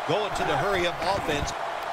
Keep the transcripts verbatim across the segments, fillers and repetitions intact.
going to the hurry-up offense.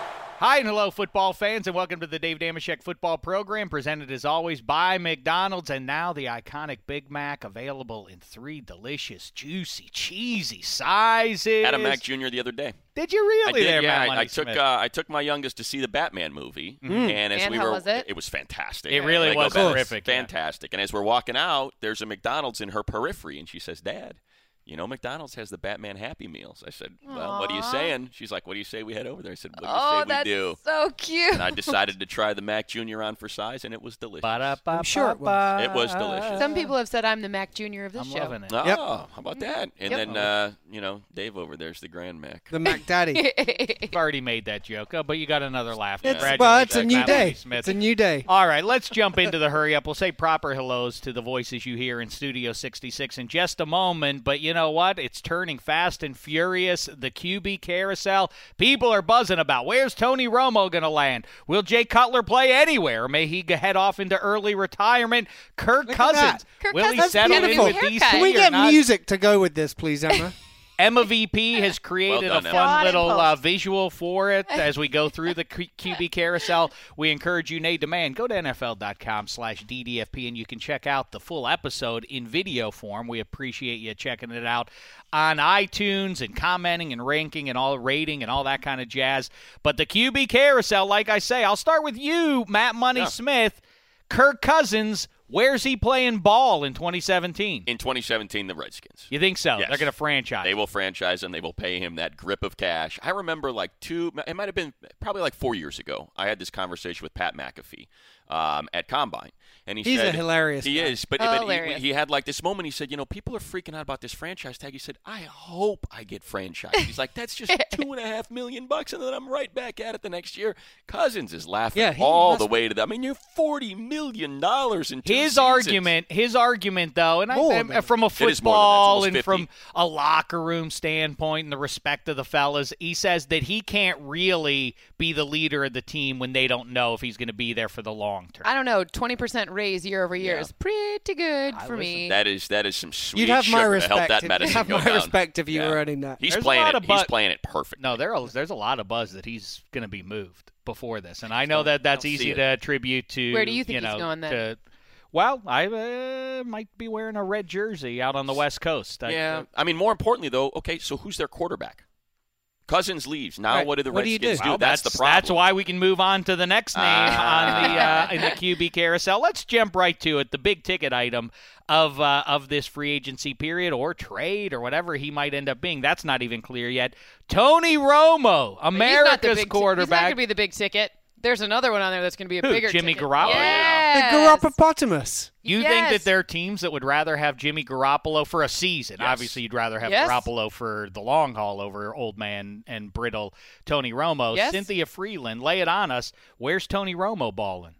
Hi and hello, football fans, and welcome to the Dave Dameshek football program, presented as always by McDonald's. And now the iconic Big Mac, available in three delicious, juicy, cheesy sizes. Had a Mac Junior the other day. Did you really? I did, there, yeah. Matt I, I took Smith? uh, I took my youngest to see the Batman movie, Mm-hmm. and as And we how were, was it? it was fantastic. It really When I was go back, terrific, yeah. fantastic. And as we're walking out, there's a McDonald's in her periphery, and she says, "Dad, you know McDonald's has the Batman Happy Meals." I said, "Well, what are you Aw. saying?" She's like, "What do you say we head over there?" I said, "What do you Oh, say that's we do?" so cute. And I decided to try the Mac Junior on for size, and it was delicious. Ba-da-ba-ba-ba. I'm sure it was. It was delicious. Some people have said I'm the Mac Junior of this I'm show. loving it. Oh, Yep. how about that? And Yep. then, uh, you know, Dave over there's the Grand Mac. The Mac Daddy. You've already made that joke, oh, but you got another laugh. It's, Congratulations, well, it's a new Matt day. Smith. It's a new day. All right, let's jump into the hurry up. We'll say proper hellos to the voices you hear in Studio sixty-six in just a moment. But you know what? It's turning fast and furious. The Q B carousel. People are buzzing about where's Tony Romo going to land? Will Jay Cutler play anywhere? Or may he go- head off into early retirement? Kirk Look at Cousins. that. Kirk Will he Cousins settle getting in a with haircut. D C? Can we or get not? music to go with this, please, Emma? Emma V P has created Well a done, fun Emma. little God, uh, post. visual for it as we go through the Q- QB carousel. We encourage you, Nate Demand, go to N F L dot com slash D D F P and you can check out the full episode in video form. We appreciate you checking it out on iTunes and commenting and ranking and all rating and all that kind of jazz. But the Q B carousel, like I say, I'll start with you, Matt Money Yeah. Smith. Kirk Cousins, where's he playing ball in twenty seventeen? In twenty seventeen, the Redskins. You think so? Yes. They're going to franchise. They will franchise him. They will pay him that grip of cash. I remember like two, it might have been probably like four years ago, I had this conversation with Pat McAfee um, at Combine. And he He's said, a hilarious He guy. is. But, Oh, but hilarious. he, he had like this moment. He said, you know, people are freaking out about this franchise tag. He said, I hope I get franchised. He's like, that's just two and a half million bucks, and then I'm right back at it the next year. Cousins is laughing Yeah, he all must the be. way to that. I mean, you're forty million dollars in two His seasons. argument, his argument, though, and More I, than I, from a It is more than that. It's football almost and fifty. from a locker room standpoint and the respect of the fellas, he says that he can't really be the leader of the team when they don't know if he's going to be there for the long term. I don't know. twenty percent raise year over year Yeah. is pretty good I for me. That is that is some sweet You'd have my sugar to help respect. that If, medicine you'd have go my down. respect if you Yeah. were earning that. He's There's a playing lot it. of bu- He's playing it perfect. No, there are, there's a lot of buzz that he's going to be moved before this, and I know that that's don't see easy it. to attribute to. Where do you think you he's know, going then? to- well, I uh, might be wearing a red jersey out on the West Coast. I- Yeah, I mean, more importantly, though, okay, so who's their quarterback? Cousins leaves. Now Right. what do the What do you Redskins do? do? Well, that's, the problem. That's why we can move on to the next name Ah. on the uh, in the Q B carousel. Let's jump right to it. The big ticket item of uh, of this free agency period or trade or whatever he might end up being. That's not even clear yet. Tony Romo, But he's not the America's big ti- quarterback. He's not going to be the big ticket. There's another one on there that's going to be a Who, bigger Jimmy ticket. Garoppolo? Yes. The Garoppopotamus. You think that Yes. there are teams that would rather have Jimmy Garoppolo for a season? Yes. Obviously, you'd rather have Yes. Garoppolo for the long haul over old man and brittle Tony Romo. Yes. Cynthia Freeland, lay it on us. Where's Tony Romo balling?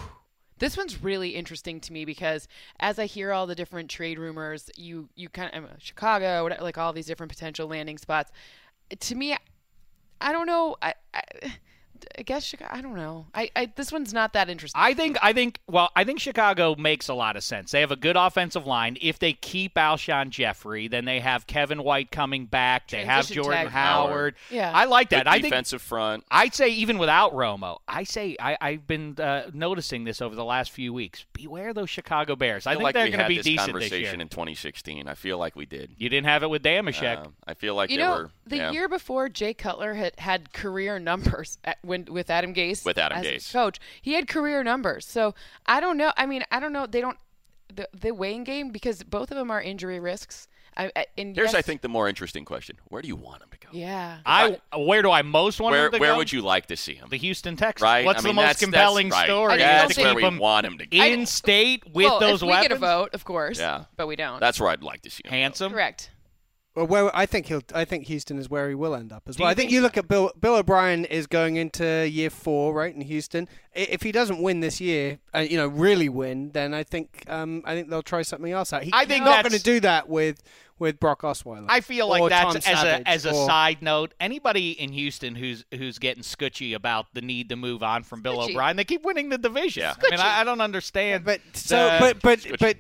This one's really interesting to me because as I hear all the different trade rumors, you you kind of Chicago, whatever, like all these different potential landing spots. To me, I don't know. I. I I guess Chicago. I don't know. I, I this one's not that interesting. I think I think well, I think Chicago makes a lot of sense. They have a good offensive line. If they keep Alshon Jeffrey, then they have Kevin White coming back. They have Transition Jordan tag. Howard. Yeah. I like Good that. I think defensive front. I'd say even without Romo, I say I, I've been uh, noticing this over the last few weeks. Beware those Chicago Bears. I, I feel think like they're we going to had be this decent this conversation year. in twenty sixteen. I feel like we did. You didn't have it with Dameshek. Uh, I feel like you they know, were the yeah. year before Jay Cutler had had career numbers at, when with Adam Gase With Adam as Gase. his coach. He had career numbers. So I don't know. I mean, I don't know. They don't the the weighing game because both of them are injury risks. I, I, and Here's, yes, I think, the more interesting question. Where do you want him to go? Yeah. I where do I most want Where him to Where go? would you like to see him? The Houston Texans. Right? What's I mean, the most that's- compelling that's right. story? I Is don't to think- where keep we him want him to go. in state with well, those if weapons. we get a vote, of course. Yeah. But we don't. That's where I'd like to see him. go. Handsome. correct. Well, where I think he'll, I think Houston is where he will end up as Do well. you I think think you so? look at Bill. Bill O'Brien is going into year four, right, in Houston. I- If he doesn't win this year, uh, you know, really win, then I think, um, I think they'll try something else out. He, I think he's not that's- going to do that with with Brock Osweiler. I feel or like that's Tom as Savage a as a or- side note. Anybody in Houston who's who's getting scutchy about the need to move on from Bill Scutchy. O'Brien, they keep winning the division. Yeah. I mean, I, I don't understand. But so, the- but but Switch. but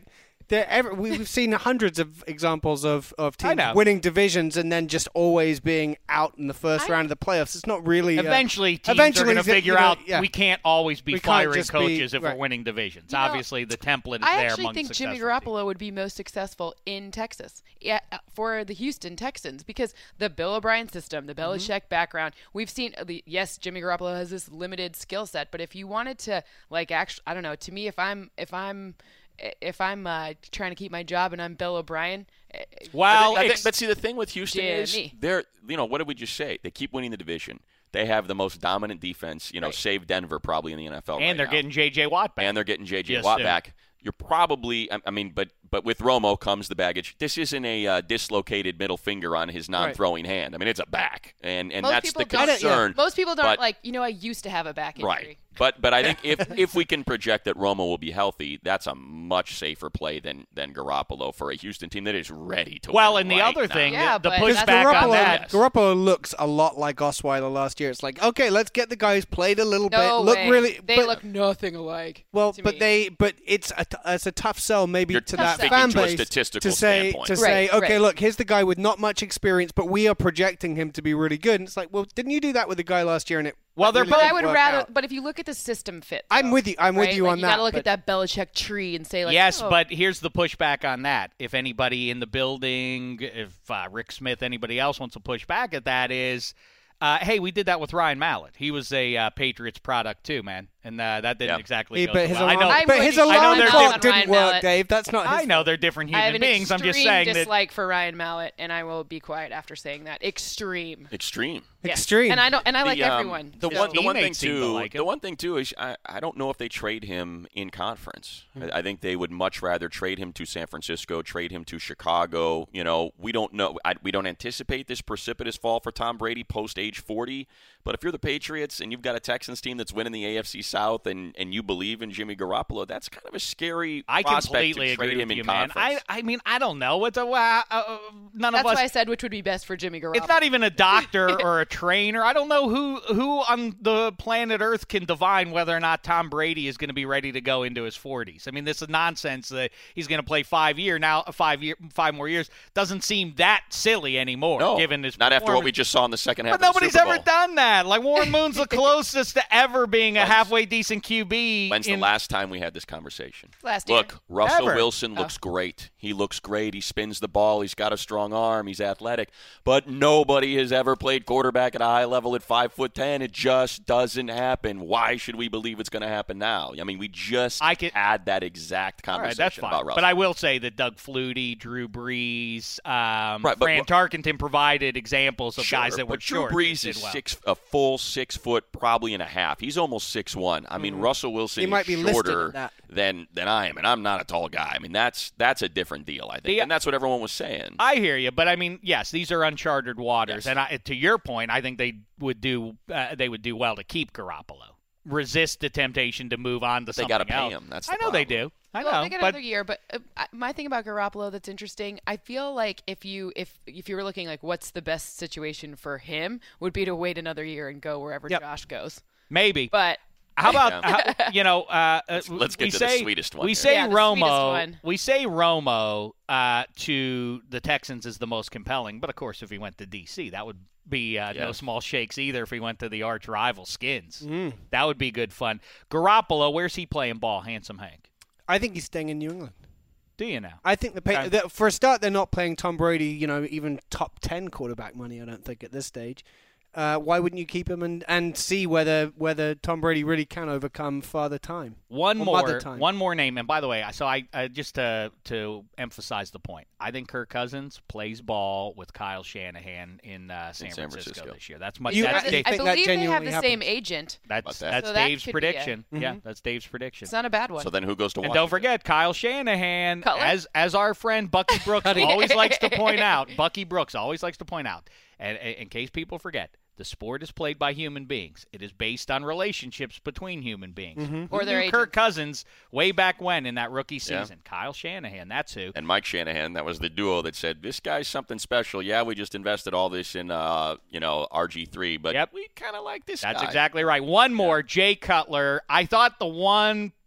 They're ever, we've seen hundreds of examples of, of I teams know. winning divisions and then just always being out in the first I- round of the playoffs. It's not really. Uh, Eventually, teams eventually, are going to you figure know, out yeah. we can't always be We can't firing just be- coaches if right. we're winning divisions. You know, Obviously, the template is I there actually among think Jimmy successful teams. Garoppolo would be most successful in Texas, yeah, uh, for the Houston Texans, because the Bill O'Brien system, the Belichick Mm-hmm. background, we've seen. uh, the- Yes, Jimmy Garoppolo has this limited skill set, but if you wanted to, like, actually, I don't know. To me, if I'm if I'm if I'm uh, trying to keep my job and I'm Bill O'Brien, uh, Well, I think, ex- but see, the thing with Houston is Jimmy. they're, you know, what did we just say? They keep winning the division. They have the most dominant defense, you know, Right. save Denver probably in the N F L right and they're now. getting J J Watt back. and they're getting J J Yes, Watt soon. back. You're probably, I I mean, but but with Romo comes the baggage. This isn't a uh, dislocated middle finger on his non-throwing hand. I mean, it's a back, and and most that's people the don't. concern. Most people don't but- like. You know, I used to have a back injury. Right. But but I think if if we can project that Romo will be healthy, that's a much safer play than than Garoppolo for a Houston team that is ready to Well, win and the right other now. thing, Yeah, the, the but that's- pushback on Garoppolo, that. Yes. Garoppolo looks a lot like Osweiler last year. It's like, okay, let's get the guys played a little No bit. Look way. really. They but, look nothing alike. well, to but me. they, but it's a, it's a tough sell maybe You're to Tough that sell. fan Speaking to a base statistical to say standpoint. to Right, say, okay, right. look, here's the guy with not much experience, but we are projecting him to be really good. And it's like, well, didn't you do that with the guy last year? And it Well, they're really both- But didn't I would work rather. out. But if you look at the system fit, I'm though, with you. I'm with right? you Like, on you that. gotta look but- at that Belichick tree and say, like, yes, oh, but here's the pushback on that. If anybody in the building, if uh, Rick Smith, anybody else wants to push back at that, is, uh, hey, we did that with Ryan Mallett. He was a uh, Patriots product too, man, and uh, that didn't Yeah. exactly Yeah, go but so his well. I alarm, know, I'm but with his you. I know alarm they're clock different. didn't Ryan work, Mallett. Dave. That's not. His I know they're different I have human an beings. I'm extreme just saying that. dislike for Ryan Mallett, and I will be quiet after saying that. Extreme. Extreme. Yes. Extreme. And I don't. And I like The, um, everyone. The so- one, the one thing Teammates seem to too. like the him. one thing too is I, I don't know if they trade him in conference. Hmm. I, I think they would much rather trade him to San Francisco, trade him to Chicago. You know, we don't know. I, we don't anticipate this precipitous fall for Tom Brady post age forty. But if you're the Patriots and you've got a Texans team that's winning the A F C South and, and you believe in Jimmy Garoppolo, that's kind of a scary I prospect completely to agree trade with him in you, man. conference. I, I mean, I don't know. What's a uh, uh, none That's of us. why I said which would be best for Jimmy Garoppolo. It's not even a doctor or a trainer. I don't know who who on the planet Earth can divine whether or not Tom Brady is going to be ready to go into his forties. I mean, this is nonsense that he's going to play five year now, five year, five more years. Doesn't seem that silly anymore, no, given his not after what performance. we just saw in the second half But of the nobody's Super ever Bowl. done that. Like Warren Moon's the closest to ever being a When's- halfway decent Q B. When's in, the last time we had this conversation? Last year. Look, Russell Ever. Wilson looks great. He looks great. He spins the ball. He's got a strong arm. He's athletic. But nobody has ever played quarterback at a high level at five foot ten. It just doesn't happen. Why should we believe it's going to happen now? I mean, we just I could- had that exact All right, conversation that's fine. about Russell. But I will say that Doug Flutie, Drew Brees, um, Right, but Fran what- Tarkenton provided examples of Sure, guys that were but Drew short. Brees that is did well. six, a full six foot, probably and a half. He's almost six one. I mean, Russell Wilson He is might be listed shorter at that. than than I am, and I'm not a tall guy. I mean, that's that's a different deal, I think, The- and that's what everyone was saying. I hear you, but I mean, yes, these are uncharted waters, Yes. and I, to your point, I think they would do uh, they would do well to keep Garoppolo, resist the temptation to move on to They something gotta pay else. him. That's I the know they problem. do. I well, know, they get but another year, but uh, I- my thing about Garoppolo that's interesting, I feel like if you if if you were looking like what's the best situation for him would be to wait another year and go wherever Yep. Josh goes. maybe. But How about Yeah. how, you know? Uh, Let's- uh, let's get we to the say, sweetest one We here. say Yeah, the sweetest Romo. one. We say Romo uh, to the Texans is the most compelling, but of course, if he went to D C, that would be uh, Yeah. no small shakes either. If he went to the arch rival Skins, Mm. that would be good fun. Garoppolo, where's he playing ball? Handsome Hank. I think he's staying in New England. Do you now? I think the, pa- Okay. the for a start, they're not playing Tom Brady. You know, even top ten quarterback money. I don't think at this stage. Uh, why wouldn't you keep him and, and see whether whether Tom Brady really can overcome Father Time? One Or more, Mother Time. one more name. And by the way, I so I, I just to to emphasize the point. I think Kirk Cousins plays ball with Kyle Shanahan in uh, San, San Francisco, Francisco. this year. That's my You- that's I- Dave, I think that believe they have genuinely the same happens. agent. that's About that. that's So that Dave's could be a- prediction. Mhm. Yeah, that's Dave's prediction. It's not a bad one. So then who goes to And Washington? don't forget, Kyle Shanahan, Cutler? as as our friend Bucky Brooks Cutting. always likes to point out, Bucky Brooks always likes to point out, and, and in case people forget, the sport is played by human beings. It is based on relationships between human beings. Mm-hmm. Who Or their knew Kirk agents. Cousins way back when in that rookie Yeah. season? Kyle Shanahan, that's who. And Mike Shanahan, that was the duo that said, this guy's something special. Yeah, we just invested all this in, uh, you know, R G three, but Yep. we kind of like this That's guy. exactly right. One more, Jay Cutler. I thought the one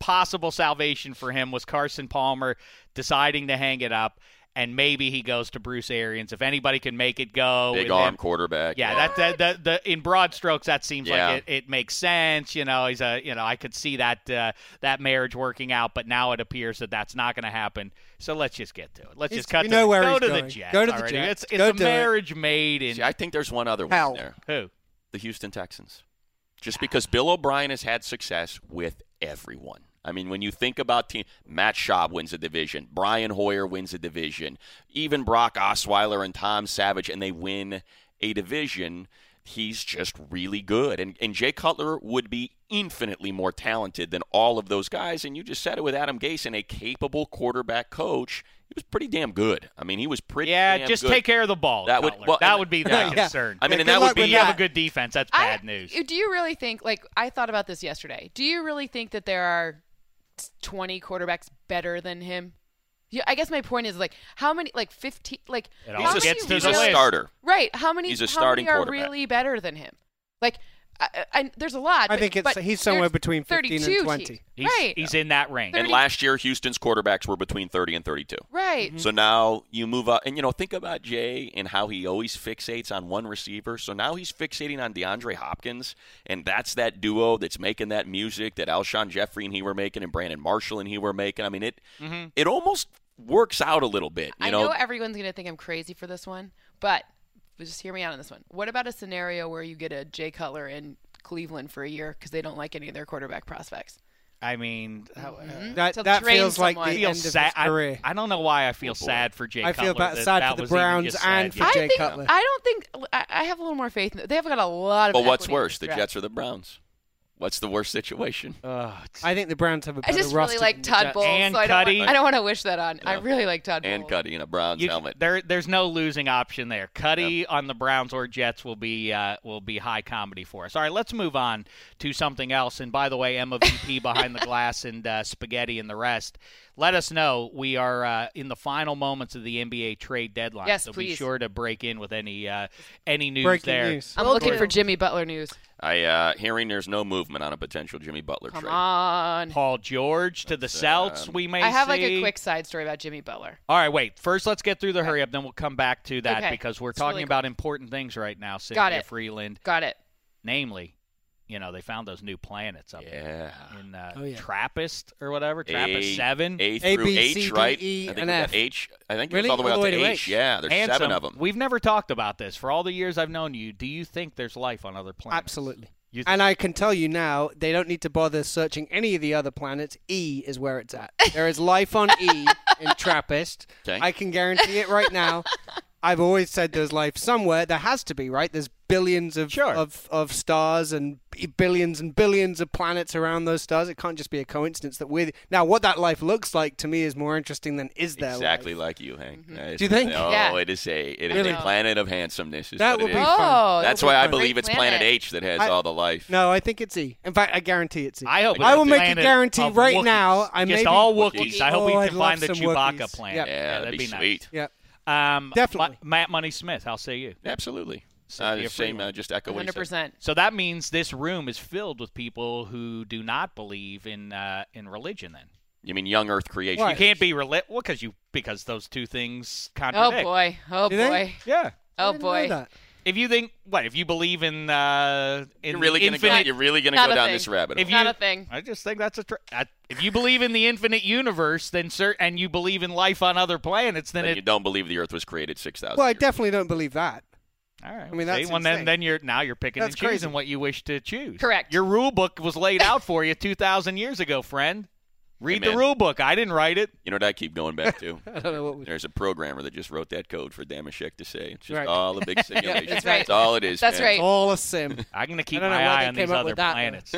possible salvation for him was Carson Palmer deciding to hang it up. And maybe he goes to Bruce Arians. If anybody can make it go. Big with arm him. quarterback. Yeah, that, that, that the in broad strokes, that seems Yeah. like it, it makes sense. You know, he's a you know I could see that uh, that marriage working out, but now it appears that that's not going to happen. So let's just get to it. Let's It's- just cut we to know the, where go he's to going. the Jets. Go to the already. Jets. It's, it's Go a do it. marriage made in See, I think there's one other Hell. one there. who? The Houston Texans. Just because Bill O'Brien has had success with everyone. I mean, when you think about team, Matt Schaub wins a division. Brian Hoyer wins a division. Even Brock Osweiler and Tom Savage, and they win a division. He's just really good. And, and Jay Cutler would be infinitely more talented than all of those guys. And you just said it with Adam Gase, and a capable quarterback coach. He was pretty damn good. I mean, he was pretty Yeah, damn just good. take care of the ball. That would- Cutler. well, that and- would be the Yeah. concern. I mean, Yeah, and good that luck would be when with you have that. a good defense, that's I- bad news. Do you really think, like, I thought about this yesterday. Do you really think that there are twenty quarterbacks better than him? Yeah, I guess my point is, like, how many, like, fifteen, like, It how all many gets to he's the a really- list. starter. Right. How many, He's a how starting many are quarterback. really better than him? Like, I, I, I- there's a lot. I but- think it's but he's somewhere there's between fifteen thirty-two and twenty. teams. He's, right. he's in that range. And thirty last year, Houston's quarterbacks were between thirty and thirty-two. Right. So now you move up, and you know, think about Jay and how he always fixates on one receiver. So now he's fixating on DeAndre Hopkins, and that's that duo that's making that music that Alshon Jeffrey and he were making, and Brandon Marshall and he were making. I mean, it Mhm. it almost works out a little bit. You I know, know everyone's going to think I'm crazy for this one, but just hear me out on this one. What about a scenario where you get a Jay Cutler in Cleveland for a year because they don't like any of their quarterback prospects? I mean, how, Mhm. That To that train feels like someone. the I feel end of his sad. I, career. I don't know why I feel Oh, boy. sad for Jay I Cutler. feel bad, that sad that for the was even Browns just and said. for I Jay think Cutler. I don't think I, I have a little more faith. In, they've got a lot of. but what's equity in worse, this the draft. Jets or the Browns? What's the worst situation? Ugh, I think the Browns have a I better just really roster like than the Todd Jets. Bowles, And so I don't, Cuddy. want, I don't want to wish that on. I Yeah. really like Todd And Bowles. Cuddy in a Browns You- helmet. there, there's no losing option there. Cuddy on the Browns or Jets will be uh, will be high comedy for us. All right, let's move on to something else. And by the way, Emma V P behind the glass and uh, spaghetti and the rest. Let us know. We are uh, in the final moments of the N B A trade deadline. Yes, so be please. sure to break in with any uh, any news Breaking there. news. I'm Will looking do. for Jimmy Butler news. I uh, hearing there's no movement on a potential Jimmy Butler Come trade. on. Paul George to the That's, Celts. um, We may I have like see. a quick side story about Jimmy Butler. All right, wait. First, let's get through the hurry up, then we'll come back to that Okay. because we're It's talking really about important things right now. Cynthia Got it. Freeland, Got it. namely, you know, they found those new planets up Yeah. in uh, Oh, yeah. Trappist or whatever, Trappist A- seven. A A, through B, H, C, D, right? E, I think and we got F. H. I think Really? it was all the way All up the to way to H. H? Yeah, there's And seven some- of them. We've never talked about this. For all the years I've known you, do you think there's life on other planets? Absolutely. You th- And I can tell you now, they don't need to bother searching any of the other planets. E is where it's at. There is life on E in Trappist. Okay. I can guarantee it right now. I've always said there's life somewhere. There has to be, right? There's billions of Sure. of, of stars and b- billions and billions of planets around those stars. It can't just be a coincidence that we're now. What that life looks like to me is more interesting than is there Exactly life? like you, Hank. That Do you is- think? Oh, Yeah. it is a it is Really? a planet of handsomeness. Is That what would it be is. fun. Oh, That's that why would I be a believe great it's Planet planet. H that has I- all the life. No, I think it's E. In fact, I guarantee it's E. I hope I it's will a make a planet guarantee of right Wookiees. now. I Just maybe- all Wookiees. Wookiees. I hope Oh, we I'd can love find the some Chewbacca Wookiees. planet. Yeah. Yeah, that'd that'd be nice. sweet. Yeah. Um, Definitely. Ma- Matt Money Smith, how say you? Absolutely. Cynthia Uh, same, Freeland. uh, just echo what one he hundred said. percent. So that means this room is filled with people who do not believe in uh, in religion. Then You mean young Earth creation? Why? you can't be reli- well because you because those two things Oh contradict. boy. Oh You boy. think? Yeah. Oh I didn't know boy. that. If you think what if you believe in uh, in You're really the gonna go, infinite, you're really gonna Not go a down thing. this rabbit If hole. you- Not a thing. I just think that's a. Tr- I, if you believe in the infinite universe, then cert- and you believe in life on other planets, then Then it. you don't believe the Earth was created six thousand. Well, I definitely don't believe that. All right. I mean, see? that's well, then insane. then you're now you're picking That's and choosing crazy. what you wish to choose. Correct. Your rule book was laid out for you two thousand years ago, friend. Read Hey, the man. rule book. I didn't write it. You know what I keep going back to? I don't know what was. There's a programmer that just wrote that code for Damashek to say. It's just Right. all a big simulation. That's right. That's all it is. That's man. right. All a sim. I'm gonna keep I don't my know why eye they on came these up other with that, planets.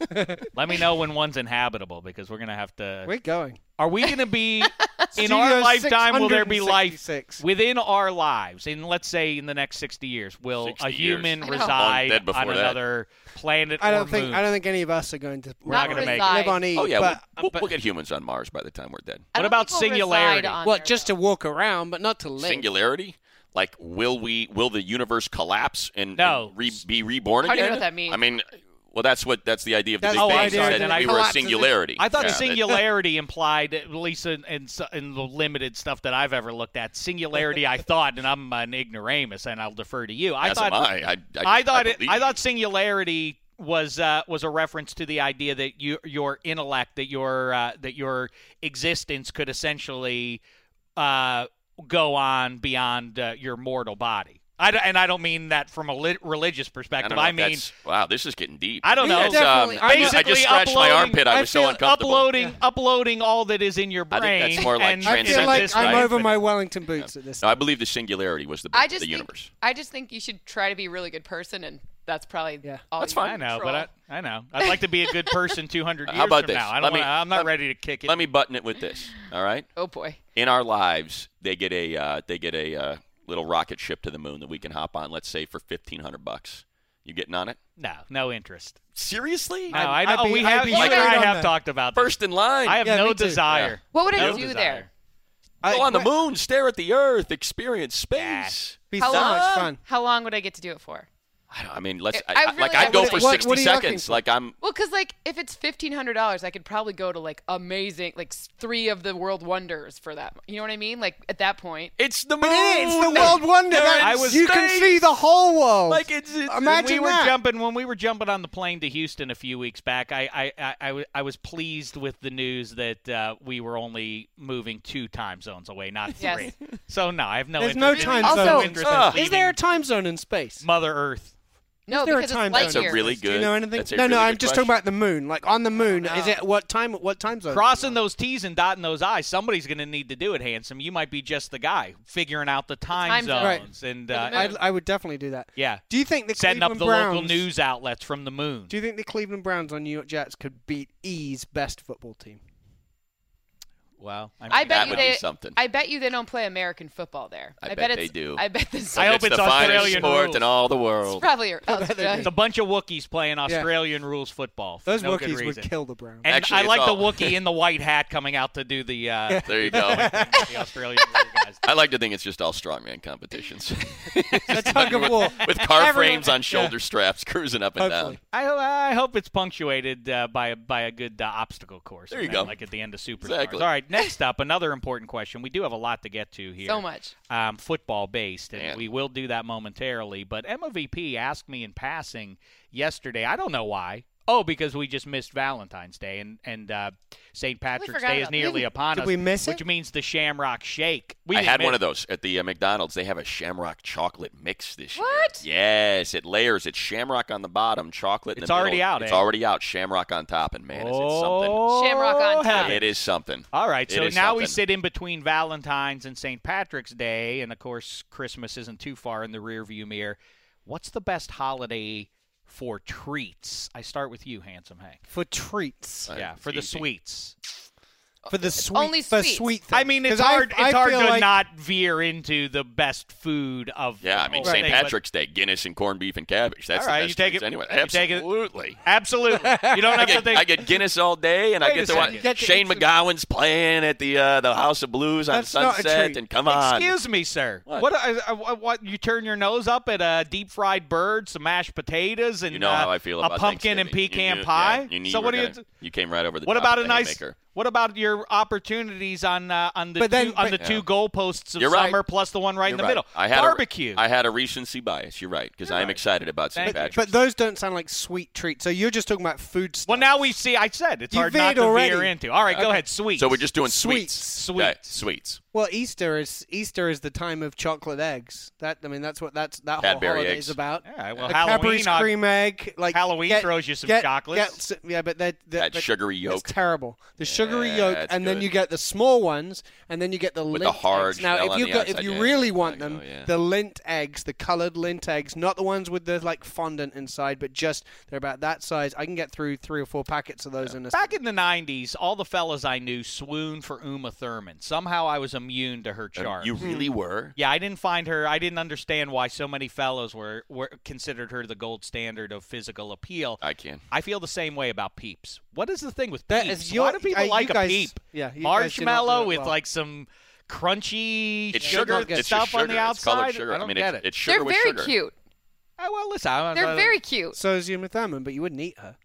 Let me know when one's inhabitable because we're gonna have to. We're going. Are we gonna be in Studio our lifetime? Will there be life six hundred sixty-six. within our lives? In let's say in the next sixty years, will sixty a human years. I know. reside Dead before on that. another planet I or don't think. moon? I don't think any of us are going to. We're not Not gonna make it. reside. live on E. Oh yeah, but, we'll, we'll, but- we'll get humans on Mars by the time we're dead. I What don't about think we'll reside singularity? on what? there, Just to though. walk around, but not to live. Singularity? Like, will we? Will the universe collapse and, No. and re, be reborn I don't again? even know what that means. I mean, Well, that's what that's the idea of the That's Big the Bang. idea Said that that it we were a collapses. singularity. I thought Yeah. the singularity implied, at least in, in, in the limited stuff that I've ever looked at, singularity. I thought, and I'm an ignoramus, and I'll defer to you. I As thought, am I. I, I, I thought, I, it, believe I you. thought singularity was uh, was a reference to the idea that you, your intellect, that your uh, that your existence could essentially uh, go on beyond uh, your mortal body. I d- and I don't mean that from a li- religious I perspective. don't know I if mean, that's- wow, this is getting deep. I don't know. Yeah, It's, um, definitely. I, just, I Basically just scratched my uploading- armpit. I I was so feel uncomfortable. uploading uploading all that is in your I brain. think that's more like and, I and feel like Transcendence, I'm right? over my Wellington boots at this. No, I believe the singularity was the, I the just think, universe. I just think you should try to be a really good person, and that's probably Yeah. all That's you fine. I know, control. but I, I know. I'd like to be a good person two hundred years How about from this? now. I Let don't me- wanna, I'm not let- ready to kick it. Let me button it with this. All right. Oh boy. In our lives, they get a uh, they get a uh, little rocket ship to the moon that we can hop on. Let's say for fifteen hundred bucks. You getting on it? No, no interest. Seriously? No, I'd- I I'd know. be- we I'd have. be You and straight I on have that. talked about this. First in line. I have Yeah, no me too. desire. What would I No do desire. there? I, Go on the but- moon, stare at the Earth, experience space. Be How so long? much fun. How long would I get to do it for? I, don't, I mean, let's. I- I, I I- like really- I'd go what- for what- sixty what are you looking seconds. for? Like I'm. Well, because like if it's fifteen hundred dollars, I could probably go to like amazing, like s- three of the world wonders for that. You know what I mean? Like at that point, It's the moon. But it is, it's the world wonder. They're That- in was- you can space. see the whole world. Like it's. it's Imagine when we were that. jumping when we were jumping on the plane to Houston a few weeks back, I I, I, I, w- I was pleased with the news that uh, we were only moving two time zones away, not Yes. three. So no, I have no There's interest. no time Also- zone. no in interest Ah. in Is there a leaving time zone in space? Mother Earth? no, there a because time it's light zone? That's a years. really Do good. you know anything? That's a No, really no. I'm good just question. talking about the moon. Like on the moon, is it what time? What time zone? Crossing those T's and dotting those I's, somebody's going to need to do it, handsome. You might be just the guy figuring out the time, time zone. Right. zones and For the uh, moon. I, I would definitely do that. yeah, Do you think the setting up Cleveland the Browns, local news outlets from the moon. Do you think the Cleveland Browns on New York Jets could beat E's best football team? Well, I, mean, I bet That you would they. be something. I bet you they don't play American football there. I bet, bet it's, they do. I bet this. I hope it's it's the finest Australian sport rules. in all the It's world. probably bet they Australia. it's a bunch of Wookiees playing Australian rules football. For Those no good Wookiees would reason. kill the Browns. And Actually, I it's like all- the Wookiee in the white hat coming out to do the uh, There you go. the Australian rule guys. I like to think it's just all strongman competitions. A tug of war. With car Everyone- frames on shoulder yeah. straps cruising up and Hopefully. I, ho- I hope it's punctuated uh, by a, by a good uh, obstacle course. There you event, go. Like at the end of Superstars. Exactly. All right, next up, another important question. We do have a lot to get to here. So much. Um, football based, and Man. we will do that momentarily. But M O V P asked me in passing yesterday. I don't know why. Oh, because we just missed Valentine's Day, and and uh, Saint Patrick's forgot Day is about nearly that. upon Did us. we miss which it? means the Shamrock Shake. We I didn't had miss- one of those at the uh, McDonald's. They have a Shamrock chocolate mix this year. What? Yes, it layers. It's Shamrock on the bottom, chocolate in It's the already middle. out, It's eh? already out. Shamrock on top, and man, is it something. Oh, Shamrock on top. heaven. It is something. All right, It so is now we something. sit in between Valentine's and Saint Patrick's Day, and of course Christmas isn't too far in the rearview mirror. What's the best holiday for treats? I start with you, handsome Hank. For treats. Uh, Yeah, it's for the easy. sweets. For the sweet, Only for sweets. sweet things. I mean, it's 'Cause I- hard. I it's hard feel to like- not veer into the best food of. Yeah, I mean the whole Saint thing, but- Patrick's Day, Guinness and corned beef and cabbage. That's All right, the you best take treats it- anyway. you take it- Absolutely. Absolutely, you don't I have to get, think. I get Guinness all day, and I Wait get a to watch second. Get to Shane eat some- McGowan's playing at the uh, the House of Blues on That's not a Sunset. treat. And come on, Excuse me, sir. What? What? uh, uh, what? what? You turn your nose up at a deep fried bird, some mashed potatoes, and you know uh, how I feel about a pumpkin and Thanksgiving. pecan you knew, pie. Yeah, you knew so you what were do you? gonna- You came right over the What top about of a the nice? haymaker. What about your opportunities on uh, on the But then- two, on but- the two Yeah. goalposts of You're right. summer plus the one right in You're the right. middle? I had Barbecue. A, I had a recency bias. You're right, because You're I am right. excited about Saint Thank you. Patrick's. But those don't sound like sweet treats. So you're just talking about food stuff. well, now we see. I said it's You hard not veered to already. veer into. All right, go ahead. Sweets. so we're just doing Sweets. sweets. Sweets. Okay, sweets. Well, Easter is Easter is the time of chocolate eggs. That I mean, that's what that's that whole Cadbury holiday eggs. is about. All right. Well, A Halloween. Cadbury's I'll- cream egg. Like Halloween get- throws you some get- chocolates. get s- yeah, but that That that sugary It's yolk. terrible. The sugary Yeah, yolk, that's and then good. you get the small ones, and then you get the With lint the hard eggs. Now, shell if on you the got, if outside, you yeah. really want I them, know, yeah. the lint eggs, the colored lint eggs, not the ones with the like fondant inside, but just they're about that size. I can get through three or four packets of those in a. Back in the nineties, all the fellas I knew swooned for Uma Thurman. Somehow I was immune to her Um, charm. you really were. Yeah, I didn't find her. I didn't understand why so many fellows were, were considered her the gold standard of physical appeal. I can. I feel the same way about Peeps. What is the thing with That Peeps? is your- why do people uh, you like guys- a Peep? yeah, you guys do not Marshmallow do it with well. like some crunchy It's sugar sugar. It's stuff just sugar. on the It's colored outside. sugar. I don't mean, get it's, it. it's sugar They're with very sugar. cute. Uh, well, listen, I'm, They're uh, very cute. So is Uma Thurman, but you wouldn't eat her.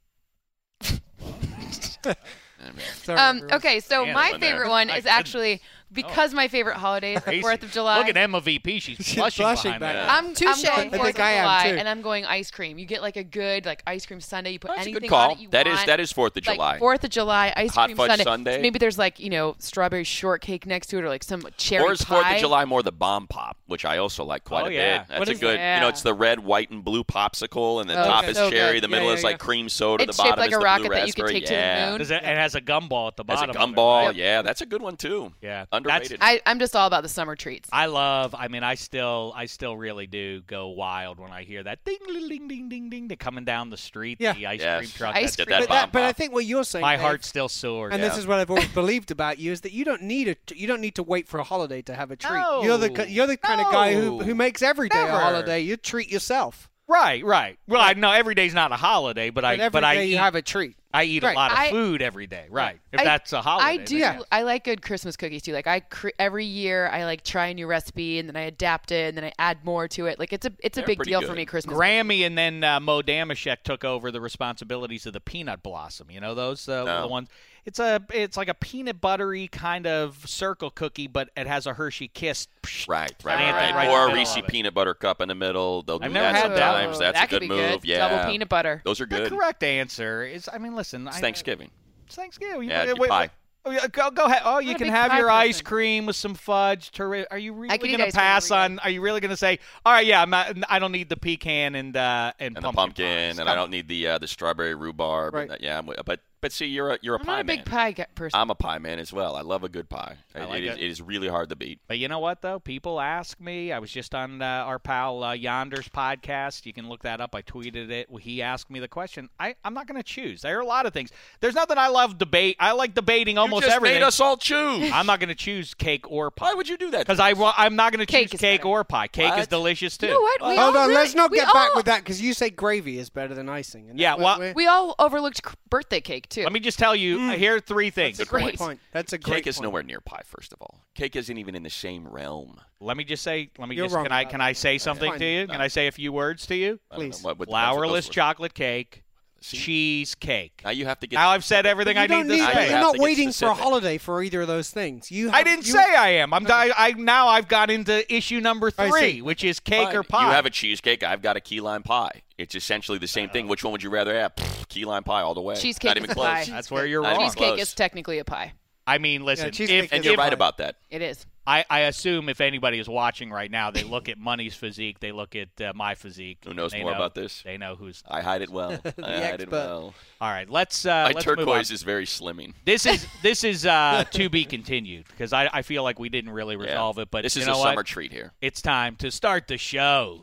Sorry, Um, everyone. okay, so Yeah, my went there. favorite one My is goodness. actually because my favorite holiday is the Crazy. Fourth of July. Look at Emma V P. She's She's blushing, blushing behind back that. there. I'm, I'm Touche. going I Fourth think of I am, July, too. and I'm going ice cream. You get like a good like ice cream sundae. You put That's a anything good call. on it you That is want. that is Fourth of like July. Fourth of July ice Hot cream fudge sundae. sundae. So maybe there's like you know strawberry shortcake next to it, or like some cherry Or is pie. Fourth of July more the bomb pop, which I also like quite Oh, a yeah. bit. That's What a is good. that? You know, it's the red, white, and blue popsicle, and the Oh, top okay. is So cherry. good. The middle Yeah, is yeah, like yeah. cream soda. It's the shaped bottom like is a the rocket blue that you could raspberry. take to the yeah. moon. Does it, it has a gumball at the Has a bottom. of it, gumball. right? Yeah, that's a good one too. Yeah. Underrated. I, I'm just all about the summer treats. I love. I mean, I still, I still really do go wild when I hear that ding, ding, ding, ding, ding, ding. They're coming down the street. Yeah. The ice Yes. cream truck. Ice That's- cream. That But, bomb that, but I pop. think what you're saying, My Dave, heart still soars. and Yeah. this is what I've always believed about you, is that you don't need a, you don't need to wait for a holiday to have a treat. No. You're the ki- you're the kind of guy who No. who makes every day Never. a holiday. You treat yourself. Right, right. Well, I know every day's not a holiday, but I, But every but I day eat, you have a treat. I eat Right. a lot of I- food every day. Right. If I- that's a holiday. I then do. yeah. I like good Christmas cookies too. Like I cre- every year I like try a new recipe and then I adapt it and then I add more to it. Like it's a it's a They're big pretty deal good. for me. Christmas. Grammy and then uh, Mo Damashek took over the responsibilities of the peanut blossom. You know those uh, No. the ones. It's a it's like a peanut buttery kind of circle cookie, but it has a Hershey Kiss. Right, right, Planted right. right in or the a middle Reese of it. peanut butter cup in the middle. They'll do I've never that had that. sometimes. That's that a could good be move. good. Yeah, Double peanut butter. Those are The good. correct answer is, I mean, listen. It's I, Thanksgiving. It's Thanksgiving. Yeah, You- get pie. Oh, yeah, go, go ahead. Oh, you I'm a can big have pie your ice person. cream with some fudge. Terri- Are you really I could eat going to ice cream pass every on? Are you really going to say, all right, yeah, I'm not, I don't need the pecan and uh, and, And pumpkin the pumpkin, pies. and Come I on. don't need the uh, the strawberry rhubarb. Right. And, uh, yeah, I'm, wi- but but see, you're a you're a I'm pie not a man. big pie ge- person. I'm a pie man as well. I love a good pie. I like it, is, it. it is really hard to beat. But you know what, though? People ask me. I was just on uh, our pal uh, Yonder's podcast. You can look that up. I tweeted it. He asked me the question. I, I'm not going to choose. There are a lot of things. There's nothing I love debate. I like debating almost you just everything. made us all choose. I'm not going to choose cake or pie. Why would you do that? Because I wa- I'm not going to Cake choose is cake better. or pie. Cake is What? delicious too. You know what? We Hold all on, really- let's not we get back all- with that because you say gravy is better than icing. And Yeah, that- well, we're- We all overlooked c- birthday cake too. Let me just tell you. Mm. uh, Here are three things. That's a Great great point. That's a great Cake is point. nowhere near pie. First of all, cake isn't even in the same realm. Let me just say. Let me You're just. wrong Can I about can that. I say something Fine. to you? Can I say a few words to you? I don't know Please. what- what- Flourless those were- chocolate cake, See? cheesecake. Now you have to get. Now I've said everything You I don't need to need- I say. have You're not to get waiting for a specific. holiday for either of those things. You. I have- didn't you- say I am. I'm. I, I now I've got into issue number I three, see. which is cake Fine. or pie. You have a cheesecake. I've got a key lime pie. It's essentially the same thing. Which one would you rather have? Pfft, key lime pie all the way. Cheesecake Not is even a close. pie. That's where you're Not even wrong. Cheesecake close. is technically a pie. I mean, listen. cheesecake if, And is you're if- right about that. It is. I, I assume if anybody is watching right now, they look at Money's physique, they look at uh, my physique. Who knows they more know- about this? They know who's. I hide it well. I hide it expert. well. All right, let's. Uh, My let's move on. turquoise is very slimming. This is this is uh, to be continued because I, I feel like we didn't really Yeah. resolve it. But this you is know a what? summer treat here. It's time to start the show.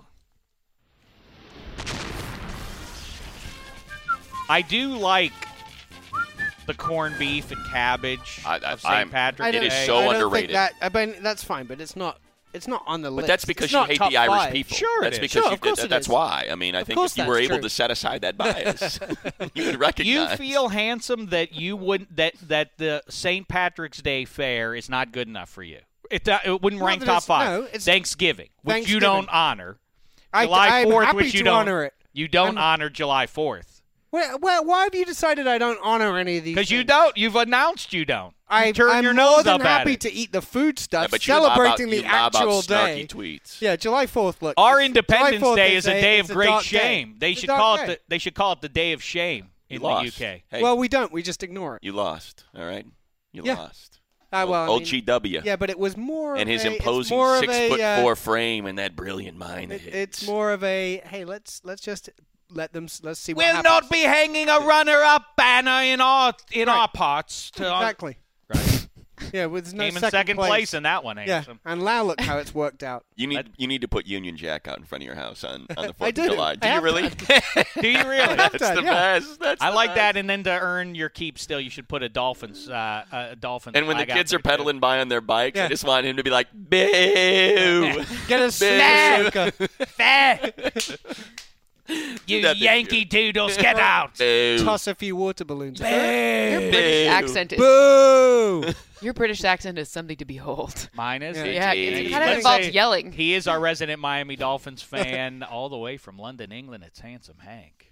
I do like the corned beef and cabbage I- I- of Saint I'm- Patrick's I It don't- is Day. so I don't underrated. Think that, I mean, that's fine, but it's not. It's not on the list. But that's because It's you not hate top the Irish five. people. Sure it that's is. because Sure, you of course did, it that's is. why. I mean, I Of think course if you were that's able true. to set aside that bias, you would You recognize. feel handsome that you wouldn't that that the Saint Patrick's Day fair is not good enough for you. It, uh, it wouldn't Not rank that top it's- five. no, it's- Thanksgiving, which you Thanksgiving. don't honor. I, July I'm fourth, happy which you to don't honor it. You don't I'm- honor July fourth Well, well, why have you decided I don't honor any of these? because you things? don't. You've announced you don't. You I, turn I'm your more nose than up at happy it. to eat the food Yeah, stuff, but you lie about- celebrating you the lie about actual snarky day. tweets. Yeah, July fourth. Look, Our it's- Independence July fourth Day is a day it's of a great dark day. shame. They It's a should dark call it day. the, they should call it the day of shame You in lost. the U K. Hey, Well, we don't. We just ignore it. you lost. All right, you Yeah. lost. Ah, well, I Old mean, G W. Yeah, but it was more. And of his a, it's imposing more of six a, foot uh, four frame and that brilliant mind. of It, it's his. more of a hey, let's let's just let them s- let's see what We'll happens. not be hanging a runner-up banner in our in Right. our parts. To exactly. Right. Yeah, with no Came in second, second place. in that one. Yeah, Handsome. and now look how it's worked out. You need you need to put Union Jack out in front of your house on, on the fourth I of do. July. I Do you have really? Do you really? That's done, the yeah. best. That's I the like best. that, and then to earn your keep, still you should put a Dolphins, uh, a Dolphins. And when the flag out kids are there, too. pedaling by on their bikes, I Yeah. just want him to be like, boo. Get a Boo. snack. Fair. You Nothing Yankee good. doodles, get out! Boo. Toss a few water balloons. Your British Boo. accent is Boo! your British accent is something to behold. Mine is. Yeah. Yeah, It it is. kind of Let's involves say yelling. He is our resident Miami Dolphins fan, all the way from London, England. It's Handsome Hank.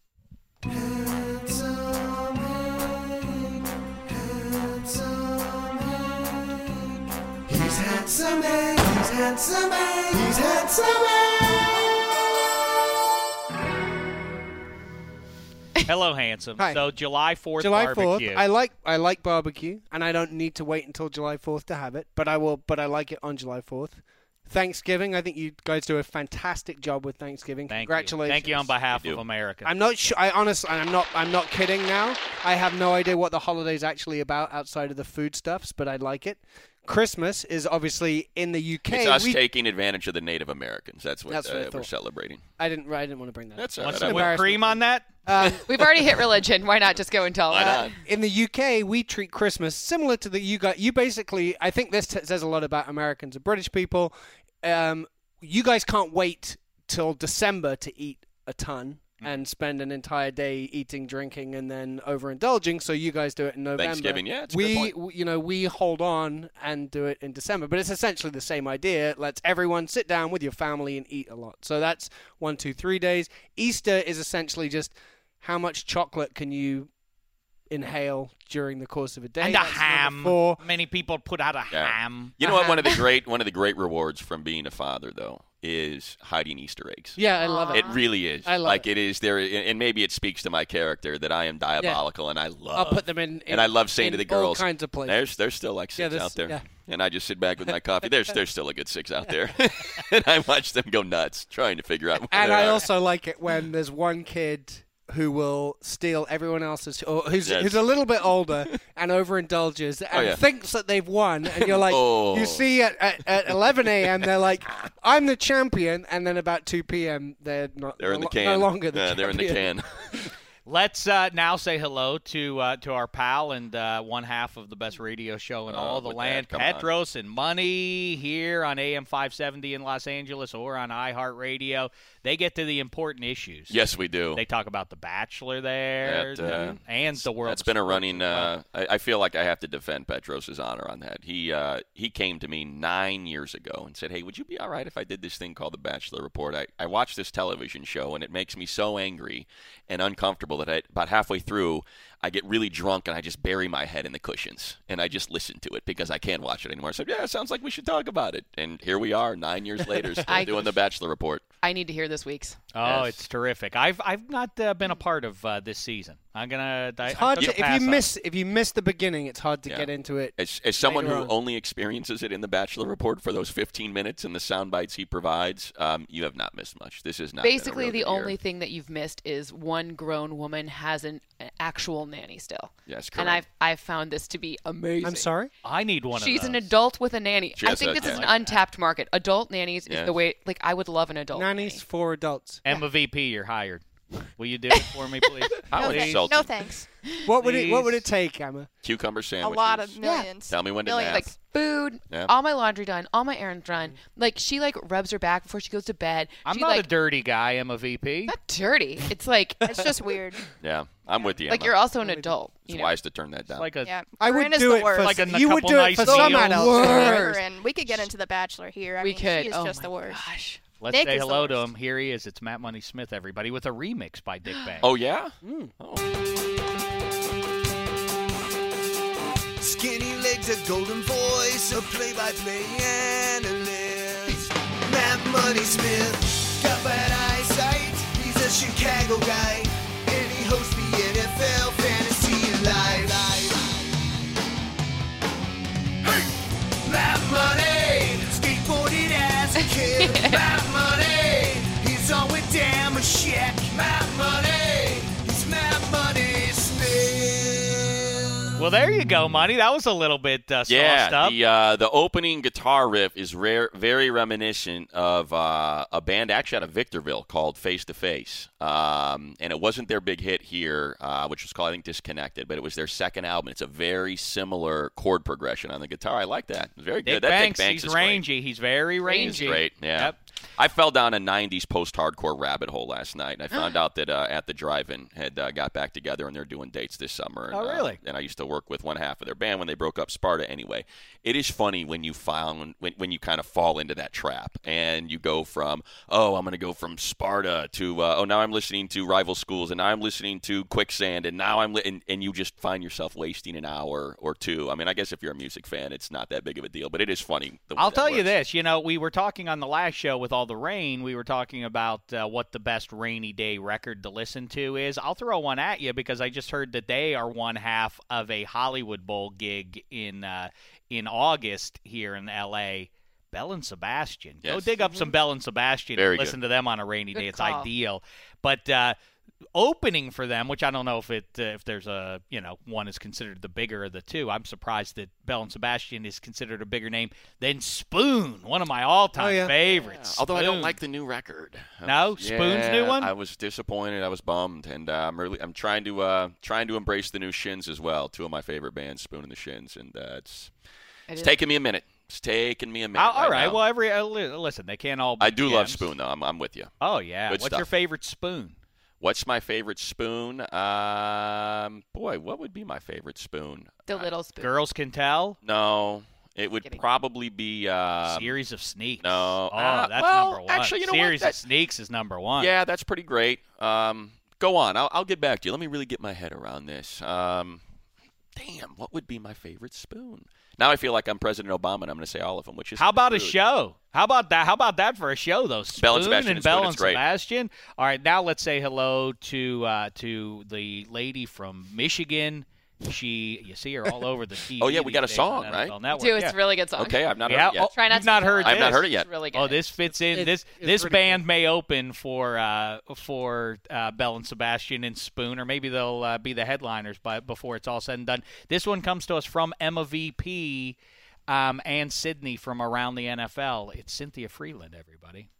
He's handsome, Hank. He's handsome, Hank. He's handsome, Hank. Hello, Handsome. Hi. So July fourth July fourth. barbecue. I like I like barbecue, and I don't need to wait until July fourth to have it. But I will. But I like it on July fourth. Thanksgiving. I think you guys do a fantastic job with Thanksgiving. Thank Congratulations. You. Thank you on behalf You of do. America. I'm not sure. I honestly, I'm not. I'm not kidding now. I have no idea what the holiday's actually about outside of the foodstuffs, but I like it. Christmas is obviously in the U K. It's us we, taking advantage of the Native Americans. That's what, That's what I uh, we're thought. celebrating. I didn't. I didn't want to bring that. That's up. all Want right. some I- whipped embarrassing. cream on that? Um, We've already hit religion. Why not just go and tell Why that? not? in the U K, we treat Christmas similar to the you guys. You basically, I think this t- says a lot about Americans and British people. Um, you guys can't wait till December to eat a ton and spend an entire day eating, drinking, and then overindulging. So you guys do it in November. Thanksgiving, yeah, it's a we, good point. w- you know, we hold on and do it in December. But it's essentially the same idea. It lets everyone sit down with your family and eat a lot. So that's one, two, three days. Easter is essentially just how much chocolate can you inhale during the course of a day. And a That's number ham. four. Many people put out a Yeah. ham. You know what? One of the great one of the great rewards from being a father, though, is hiding Easter eggs. Yeah, I love it. It really is. I love like it. it is there, and maybe it speaks to my character that I am diabolical, and I love. I'll put them in, in and I love saying in to the all girls, kinds of places. There's there's still like six Yeah, there's- out there, yeah. and I just sit back with my coffee. There's there's still a good six out there, and I watch them go nuts trying to figure out. Where And they I are. also like it when there's one kid who will steal everyone else's, or who's, Yes. who's a little bit older and overindulges and Oh, yeah. thinks that they've won. And you're like, Oh. you see at, at, at eleven a.m. they're like, I'm the champion. And then about two p.m. they're not They're in the no, can. no longer the yeah, champion. they're in the can. Let's uh, now say hello to uh, to our pal and uh, one half of the best radio show in Oh, all the with land, that, come on. Petros and Money, here on A M five seventy in Los Angeles or on iHeartRadio. They get to the important issues. Yes, we do. They talk about The Bachelor there That, uh, and the world. That's of been a sports running. as well. Uh, I, I feel like I have to defend Petros' honor on that. He uh, he came to me nine years ago and said, "Hey, would you be all right if I did this thing called The Bachelor Report? I, I watch this television show and it makes me so angry and uncomfortable that I, about halfway through I get really drunk and I just bury my head in the cushions and I just listen to it because I can't watch it anymore." I said, "Yeah, it sounds like we should talk about it." And here we are, nine years later, still I- doing The Bachelor Report. I need to hear this week's. Oh, Yes. it's terrific. I've I've not uh, been a part of uh, this season. I'm gonna. I, It's hard I took to, a if pass you on miss if you miss the beginning, it's hard to Yeah. get into it. As, as someone Later who on. only experiences it in The Bachelor Report for those fifteen minutes and the sound bites he provides, um, you have not missed much. This is not been a Basically, real the good year. only thing that you've missed is one grown woman has an, an actual nanny still. Yes, And correct. I've I've found this to be amazing. I'm sorry. I need one She's of an those. adult with a nanny. She I has think a- this is yeah. an untapped market. Adult nannies Yes. is the way. Like I would love an adult Nannies nanny. for adults. Emma V P, you're hired. Will you do it for me, please? How No, Please. thanks. insulting. no thanks. What would it What would Please. it take, Emma? Cucumber A sandwiches. lot of millions. Tell me when to Millions. nap. Like food, Yeah. all my laundry done, all my errands done. Like she like rubs her back before she goes to bed. I'm she, not like, a dirty guy, Emma V P. not dirty. It's like It's just weird. Yeah, I'm with you. like Emma. you're also an adult. It's You know? wise to turn that It's down. like a Yeah. I would Corinna's do the it worst. for Like a you would couple do it nice for meals. some The adults. worst. And we could get into the Bachelor here. I we mean, could. She is oh just my the worst. gosh. Let's Nick say is the hello to worst. him. Here he is. It's Matt Money Smith, everybody, with a remix by Dick Banks. Oh yeah. Mm. Oh. Skinny legs, a golden voice, a play-by-play analyst. Matt Money Smith, got bad eyesight. He's a Chicago guy, and he hosts the N F L Fantasy Live. Hey, Matt Money, skateboarded as a kid. Matt Money, he's on with Dan Mashek. Matt Money, he's Matt Money Smith. Well, there you go, Money. That was a little bit uh, sauced Yeah, up. the uh, the opening guitar riff is rare, very reminiscent of uh, a band actually out of Victorville called Face to Face, um, and it wasn't their big hit here, uh, which was called I think Disconnected, but it was their second album. It's a very similar chord progression on the guitar. I like that. It's very Dick good. That Banks, Dick Banks he's is great. rangy. He's very rangy. Rangy. Great, yeah. Yep. I fell down a nineties post-hardcore rabbit hole last night, and I found out that uh, At the Drive-In had uh, got back together, and they're doing dates this summer. And, Oh, really? Uh, and I used to work with one half of their band when they broke up, Sparta. Anyway, it is funny when you found when, when you kind of fall into that trap, and you go from, oh, I'm going to go from Sparta to, uh, oh, now I'm listening to Rival Schools, and now I'm listening to Quicksand, and now I'm li- and, and you just find yourself wasting an hour or two. I mean, I guess if you're a music fan, it's not that big of a deal, but it is funny. The way I'll that tell you works. this. You know, we were talking on the last show with all the rain. We were talking about uh, what the best rainy day record to listen to is. I'll throw one at you because I just heard that they are one half of a Hollywood Bowl gig in uh, in August here in L A. Bell and Sebastian. Go Yes. dig up some Bell and Sebastian Very and listen good. to them on a rainy Good day. It's call. ideal. But uh, opening for them, which I don't know if it uh, if there's a you know one is considered the bigger of the two. I'm surprised that Bell and Sebastian is considered a bigger name than Spoon, one of my all-time Oh, yeah. favorites. Although I don't Spoon. like the new record. I No? was- Spoon's yeah, new one? I was disappointed. I was bummed, and uh, I'm really I'm trying to uh, trying to embrace the new Shins as well. Two of my favorite bands, Spoon and the Shins, and uh, it's I it's didn't- taking me a minute. It's taking me a minute. Oh, all right. now. Well, every uh, li- listen, they can't all. Be I do love gems. Spoon though. I'm I'm with you. Oh yeah. Good What's stuff. your favorite Spoon? What's my favorite spoon? Um, boy, what would be my favorite spoon? The little spoon. Girls Can Tell. No, it would Kidding. probably be. Uh, Series of Sneaks. no. Oh, Uh, that's well, number one. actually, you know what? Series That- of Sneaks is number one. Yeah, that's pretty great. Um, go on. I'll, I'll get back to you. Let me really get my head around this. Um, damn, what would be my favorite spoon? Now I feel like I'm President Obama, and I'm going to say all of them, which is How about a rude. show? How about that? How about that for a show, though? Spoon Bell and Sebastian and is good. Bell It's and great. Sebastian. All right, now let's say hello to uh, to the lady from Michigan. She, you see her all over the T V. Oh, yeah, we got a these days on song, N F L right? Network. Too. It's Yeah. a really good song. Okay, I've not Yeah, heard it yet. oh, Try not you've to not spoil heard it. I've not this? heard it yet. It's really good. Oh, this fits in. It's- this it's this pretty band may open for uh, for uh, Bell and Sebastian and Spoon, or maybe they'll uh, be the headliners by before it's all said and done. This one comes to us from Emma V P um, and Sydney from around the N F L. It's Cynthia Freeland, everybody.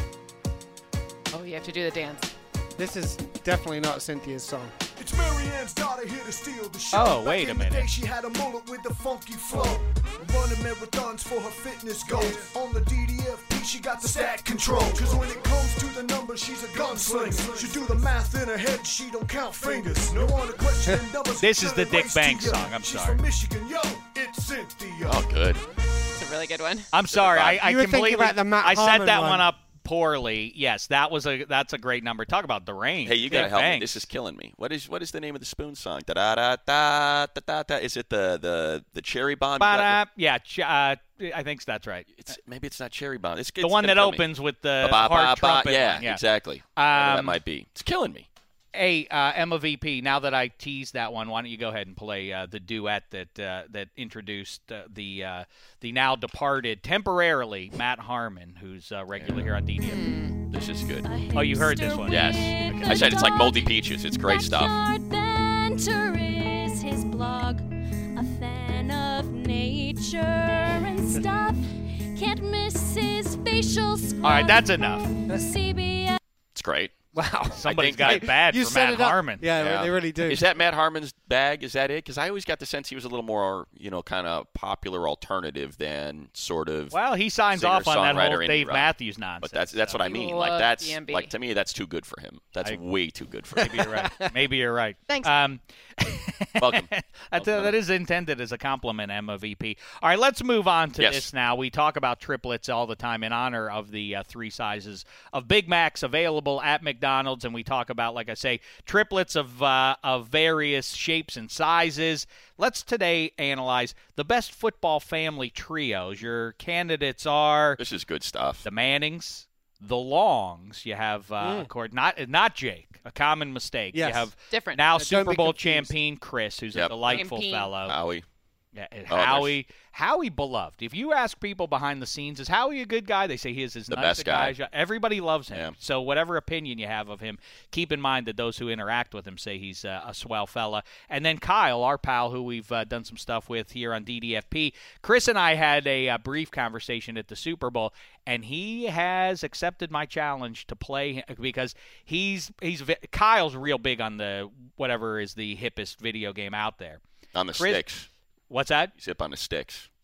Oh, you have to do the dance. This is definitely not Cynthia's song. It's Marianne's daughter here to steal the show. Oh, wait Back a in the minute. day, she had a mullet with a funky flow. Running marathons for her fitness goals. On the D D F P, she got the stat control. Cause when it comes to the numbers, she's a gunslinger. She do the math in her head, she don't count fingers. No one to question numbers. This is the Dick race to Banks ya. song, I'm She's sorry. from Michigan, yo, it's Cynthia. Oh, good. It's a really good one. I'm sorry, I, I You were thinking completely about the Matt I set Harmon that one. one up poorly. Yes, that was a that's a great number. Talk about the rain. Hey, you got to Dick help me. Banks. This is killing me. What is what is the name of the Spoon song? Da da da da da da da. Is it the the the Cherry Bomb? Ba-da, yeah, ch- uh, I think that's right. It's maybe it's not Cherry Bomb. It's, The it's one gonna that kill me. opens with the Ba, ba, hard ba, trumpet. yeah, line, yeah, exactly. Whatever that Um, might be. It's killing me. Hey, uh, Emma V P. Now that I teased that one, why don't you go ahead and play uh, the duet that uh, that introduced uh, the uh, the now departed temporarily Matt Harmon, who's uh, regular here on D D F P. This is good. Oh, you heard this one? Yes. I said it's like moldy peaches. It's great stuff. Backyard banter is his blog. A fan of nature and stuff. Can't miss his facial scrub. All right, that's enough. C B S. It's great. Wow. Somebody's think- got it bad you for set Matt it up. Harmon. Yeah, Yeah. they really do. Is that Matt Harmon's bag? Is that it? Because I always got the sense he was a little more, you know, kind of popular alternative than sort of. Well, he signs off on that singer-songwriter whole indie Dave rock. Matthews nonsense. But that's that's what I He mean. loves Like that's D M B. like to me that's too good for him. That's I- way too good for him. Maybe you're right. Maybe you're right. Thanks. Um, Welcome. That's uh, that is intended as a compliment, Emma V P. All right, let's move on to Yes. this now. We talk about triplets all the time in honor of the uh, three sizes of Big Macs available at McDonald's, and we talk about, like I say, triplets of uh, of various shapes and sizes. Let's today analyze the best football family trios. Your candidates are This is good stuff. the Mannings, the Longs. You have, uh, of course, not not Jake, a common mistake. Yes. You have Different. now don't Super be Bowl confused. champion Chris, who's a Yep. delightful Champion. fellow. Howie. Yeah, and Oh, there's- Howie, Howie beloved. If you ask people behind the scenes, is Howie a good guy? They say he is as The nice best a guy. guy. as- Everybody loves him. Yeah. So whatever opinion you have of him, keep in mind that those who interact with him say he's uh, a swell fella. And then Kyle, our pal, who we've uh, done some stuff with here on D D F P. Chris and I had a, uh brief conversation at the Super Bowl, and he has accepted my challenge to play because he's he's vi- Kyle's real big on the whatever is the hippest video game out there. On the Chris- sticks. What's that? He's hip on the sticks.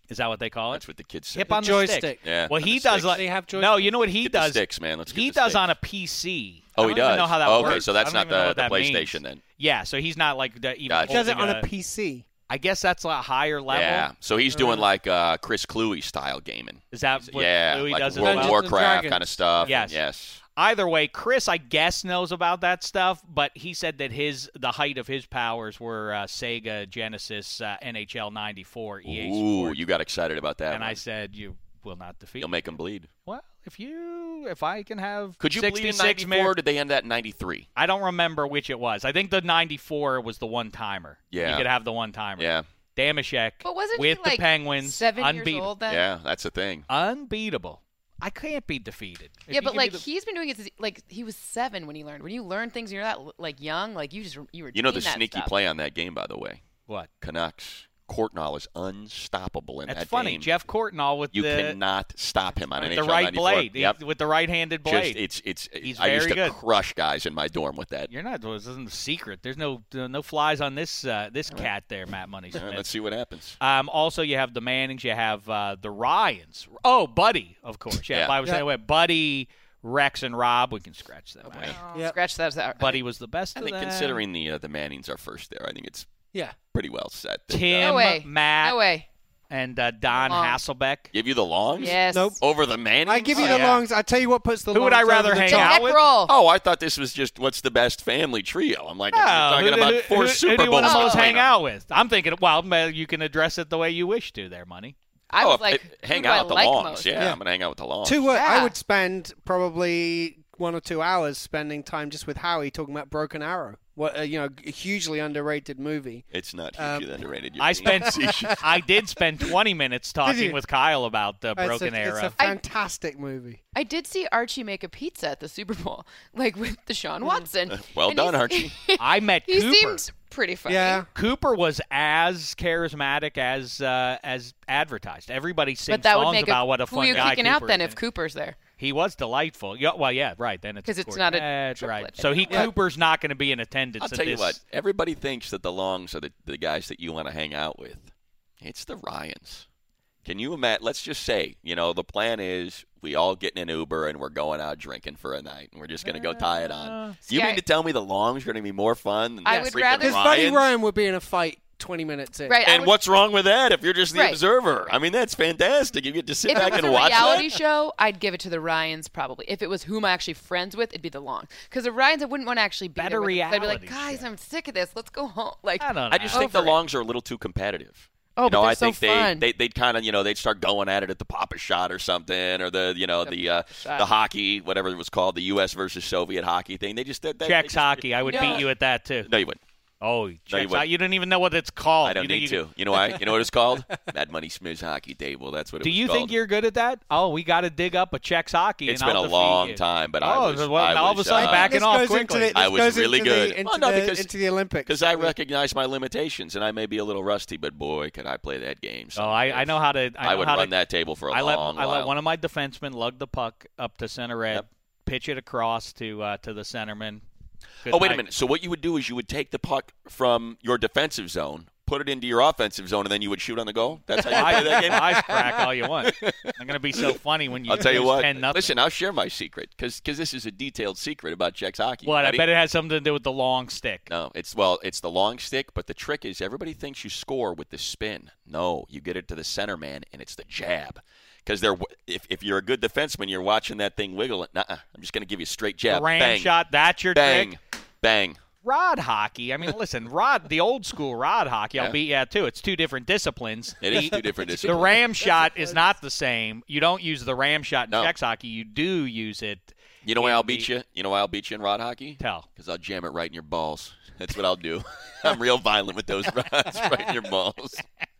Is that what they call it? That's what the kids say. Hip on the joystick. stick. Yeah. Well, on he the does sticks. like They have joystick? no. You know what he Get does? the sticks, man. Let's get he the does sticks. on a P C. Oh, I he don't even does. know how that Oh, works. okay, so that's I don't not even know the, what the that PlayStation means. then. Yeah, so he's not like the, even Gotcha. He does it holding on a P C. I guess that's a higher level. Yeah. So he's doing like uh, Chris Cluey style gaming. Is that what yeah, Louis like does as World of Dungeons well? and Warcraft Dragons. kind of stuff. Yes. Yes. Either way, Chris, I guess, knows about that stuff, but he said that his the height of his powers were uh, Sega Genesis uh, N H L ninety-four E A Ooh, Sports. you got excited about that. and one. I said, you will not defeat You'll me. make him bleed. Well, if you, if I can have Could you bleed in sixty-six ninety-four? mir- Or did they end that in ninety-three? I don't remember which it was. I think the ninety-four was the one-timer. Yeah. You could have the one-timer. Yeah. Damashek But wasn't with he the like Penguins. seven unbeat- years old then? Yeah, that's the thing. Unbeatable. I can't be defeated. If Yeah, you but give me like the- he's been doing it since like he was seven when he learned. When you learn things, and you're that like young. Like you just you were. You know the doing that sneaky stuff. play on that game, by the way. what? Canucks. Courtnall is unstoppable in That's that funny. game. Jeff Courtnall with you the cannot stop him on with N H the L right ninety-four. blade. Yep. He- with the right-handed Just, blade. it's it's. He's I used very to good. crush guys in my dorm with that. You're not. This isn't a secret. There's no uh, no flies on this uh, this cat there, Matt Money All Smith. right, let's see what happens. Um, also, you have the Mannings. You have uh, the Ryans. Oh, Buddy, of course. Yeah, Yeah. I was Yeah. saying, wait, Buddy, Rex, and Rob. We can scratch them. boy. out. Oh, Yep. Scratch that out. Buddy was the best I of think them. considering the uh, the Mannings are first there, I think it's Yeah. pretty well set. Tim, No way. Matt, No way. and uh, Don Long. Hasselbeck. Give you the longs? Yes. Nope. Over the Mannings? I give you Oh, the yeah. longs. I tell you what puts the Who would longs I rather over the hang top. out Neck with? roll. Oh, I thought this was just what's the best family trio. I'm like, Oh, you're talking who, about who, four who, Super who do you Bowls. want to most between hang them. out with? I'm thinking, well, ma- you can address it the way you wish to there, Money. I Oh, was if- like, if- who hang do out I with the like longs. most? Yeah, Yeah. I'm going to hang out with the longs. Two, uh, I Yeah. would spend probably one or two hours spending time just with Howie talking about Broken Arrow. What uh, you know, a hugely underrated movie. It's not Um, hugely underrated. You're I being spent facetious. I did spend twenty minutes talking you? with Kyle about the It's Broken a, Arrow. It's a fantastic movie. I did see Archie make a pizza at the Super Bowl, like with Deshaun Watson. Well And done, he's- Archie. I met he Cooper. seemed pretty funny. Yeah. Cooper was as charismatic as uh, as advertised. Everybody sings But that would songs make about a, what a who fun are you guy kicking Cooper out then is. if Cooper's there? He was delightful. Yeah, well, yeah, right. Then it's 'Cause of it's course- not a That's triplet right. So he anymore. Cooper's not going to be in attendance. I'll at tell you this. what. Everybody thinks that the longs are the, the guys that you want to hang out with. It's the Ryans. Can you imagine? Let's just say, you know, the plan is we all get in an Uber and we're going out drinking for a night and we're just going to go tie it on. You See, mean I- to tell me the longs are going to be more fun than I the would freaking rather- Because Buddy Ryans? Ryan would be in a fight twenty minutes in. Right. I And would- what's wrong with that if you're just the Right. observer? I mean, that's fantastic. You get to sit If back it was and a watch reality that. show, I'd give it to the Ryans probably. If it was who am I actually friends with, it'd be the Long. Because the Ryans, I wouldn't want to actually be Better there with them. I'd be like, reality guys, show. I'm sick of this. Let's go home. Like, I don't know. I just think the Over it. longs are a little too competitive. Oh, you but know, they're I so think fun. they, they they'd kind of you know they'd start going at it at the Papa Shot or something or the you know the uh, Shot. the hockey whatever it was called the U S versus Soviet hockey thing. They just they, they, Czechs they just, hockey. I would No. beat you at that too. No, you wouldn't. Oh, you Czechs wouldn't. hockey. You don't even know what it's called. I don't you think need you to. You know why? You know what it's called? Mad Money Smith's hockey table. That's what it Do was you called. think you're good at that? Oh, we got to dig up a Czechs hockey. It's and been I'll a defeat long you. time, but oh, I was. well, I all of a was, sudden uh, backing This off goes quickly. Into the, I this was goes really into good. The, into, Well, no, the, because- into the Olympics. Because I recognize my limitations, and I may be a little rusty, but boy, could I play that game. Oh, I, I know how to. I, I know would how run to, that table for a I let long I while. let one of my defensemen lug the puck up to center red, Yep. pitch it across to uh, to the centerman. Good Oh, wait a night. minute. So what you would do is you would take the puck from your defensive zone, put it into your offensive zone, and then you would shoot on the goal? That's how you play that game? Ice crack all you want. I'm going to be so funny when you I'll tell you lose what. ten nothing. Listen, I'll share my secret because this is a detailed secret about Czechs hockey. What? I Ready? bet it has something to do with the long stick. No, it's well, it's the long stick, but the trick is everybody thinks you score with the spin. No, you get it to the center man, and it's the jab. Because they're if if you're a good defenseman, you're watching that thing wiggle. Nuh-uh. I'm just going to give you a straight jab. The ram Bang, shot. That's your bang, trick. bang. Rod hockey. I mean, listen, rod, the old school rod hockey. I'll Yeah. beat you at too. It's two different disciplines. It is two different The disciplines. ram shot is not the same. You don't use the ram shot in No. Czechs hockey. You do use it. You know why in I'll the- beat you? You know why I'll beat you in rod hockey? Tell. Because I'll jam it right in your balls. That's what I'll do. I'm real violent with those rods right in your balls.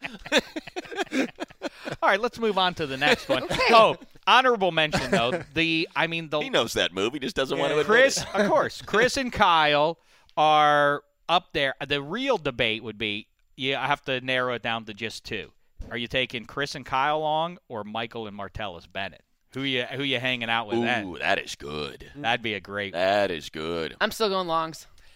All right, let's move on to the next one. Oh, honorable mention though. The I mean the He knows that move. He just doesn't want to admit Chris, it. of course, Chris and Kyle are up there. The real debate would be, yeah, I have to narrow it down to just two. Are you taking Chris and Kyle Long or Michael and Martellus Bennett? Who you who you hanging out with then? Ooh, that is good. That'd be a great. That is good. I'm still going Longs.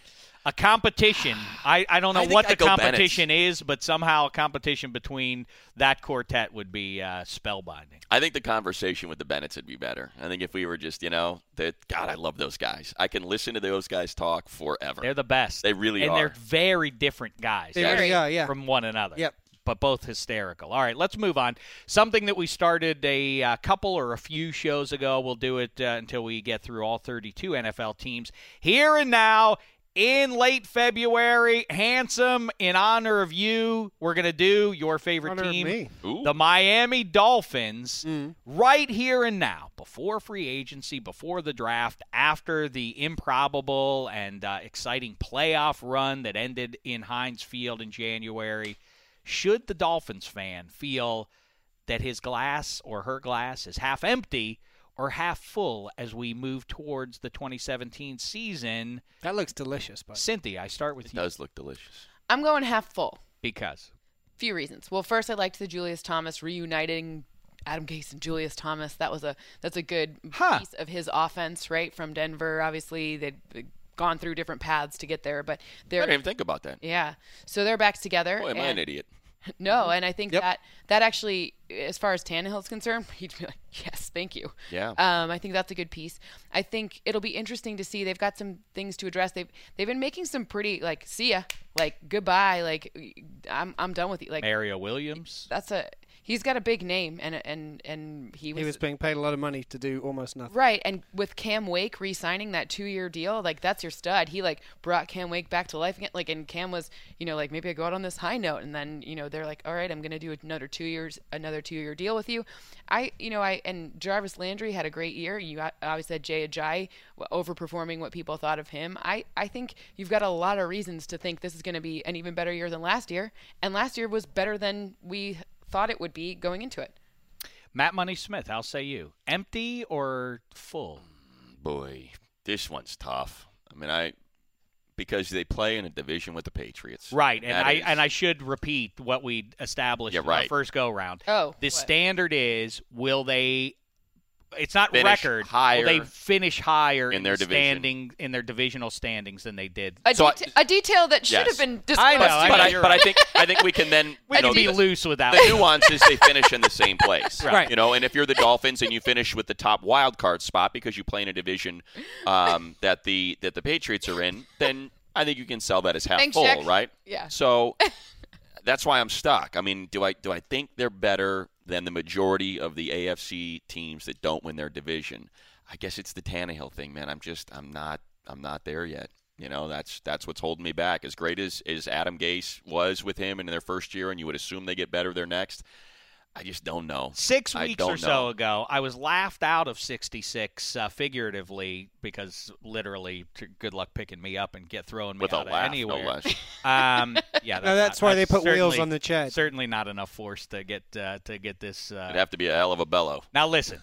a competition. I, I don't know I think what the I'd go competition is, but somehow a competition between that quartet would be uh, spellbinding. I think the conversation with the Bennetts would be better. I think if we were just, you know, that God, I love those guys. I can listen to those guys talk forever. They're the best. They really and are. And they're very different guys. They really are, yeah. From one another. Yep. But both hysterical. All right, let's move on. Something that we started a uh, couple or a few shows ago. We'll do it uh, until we get through all thirty-two N F L teams. Here and now, in late February, Handsome, in honor of you, we're going to do your favorite Honor of team, me. Ooh. the Miami Dolphins, Mm. right here and now, before free agency, before the draft, after the improbable and uh, exciting playoff run that ended in Heinz Field in January. Should the Dolphins fan feel that his glass or her glass is half empty or half full as we move towards the twenty seventeen season? That looks delicious, but Cynthia, I start with It you. does look delicious. I'm going half full. Because? Few reasons. Well, first, I liked the Julius Thomas reuniting Adam Gase and Julius Thomas. That was a that's a good Huh. piece of his offense, right? From Denver, obviously they'd gone through different paths to get there, but I they're didn't even think about that. yeah. So they're back together. Boy, am I and- an idiot. No, and I think Yep. that that actually, as far as Tannehill's concerned, he'd be like, yes, thank you. Yeah. Um, I think that's a good piece. I think it'll be interesting to see. They've got some things to address. They've they've been making some pretty like, see ya, like goodbye, like I'm I'm done with you. Like Mario Williams? that's a he's got a big name, and and and he was, he was being paid a lot of money to do almost nothing. right. And with Cam Wake re-signing that two-year deal, like that's your stud. He like brought Cam Wake back to life again. Like, and Cam was, you know, like maybe I go out on this high note, and then you know they're like, all right, I'm gonna do another two years, another two-year deal with you. I, you know, I and Jarvis Landry had a great year. You always said Jay Ajayi overperforming what people thought of him. I, I think you've got a lot of reasons to think this is going to be an even better year than last year, and last year was better than we thought it would be going into it. Matt Money Smith, I'll say you. Empty or full? Boy, this one's tough. I mean, I because they play in a division with the Patriots. Right, and That I is- and I should repeat what we established Yeah, in our right. first go round. Oh, the what? standard is will they? It's not Finish record. higher will they finish higher in their the division. standing in their divisional standings than they did? A, So I- deta- a detail that should Yes. have been disclosed. I know, I But know, I, you're but I right. think I think we can then We you can know, be the, loose with that. the nuance is they finish in the same place. Right. You know, and if you're the Dolphins and you finish with the top wild card spot because you play in a division um, that the that the Patriots are in, then I think you can sell that as half Thanks, full, Jack. right? Yeah. So that's why I'm stuck. I mean, do I do I think they're better than the majority of the A F C teams that don't win their division? I guess it's the Tannehill thing, man. I'm just I'm not I'm not there yet. You know, that's that's what's holding me back. As great as, as Adam Gase was with him in their first year, and you would assume they get better their next, I just don't know. Six I weeks don't or so know. ago, I was laughed out of sixty-six uh, figuratively because literally, t- good luck picking me up and get throwing me With a out of laugh, anywhere. no less. Um, yeah, No, that's not- why they put wheels certainly- on the chair. Certainly not enough force to get uh, to get this. Uh, It'd have to be a hell of a bellow. now listen.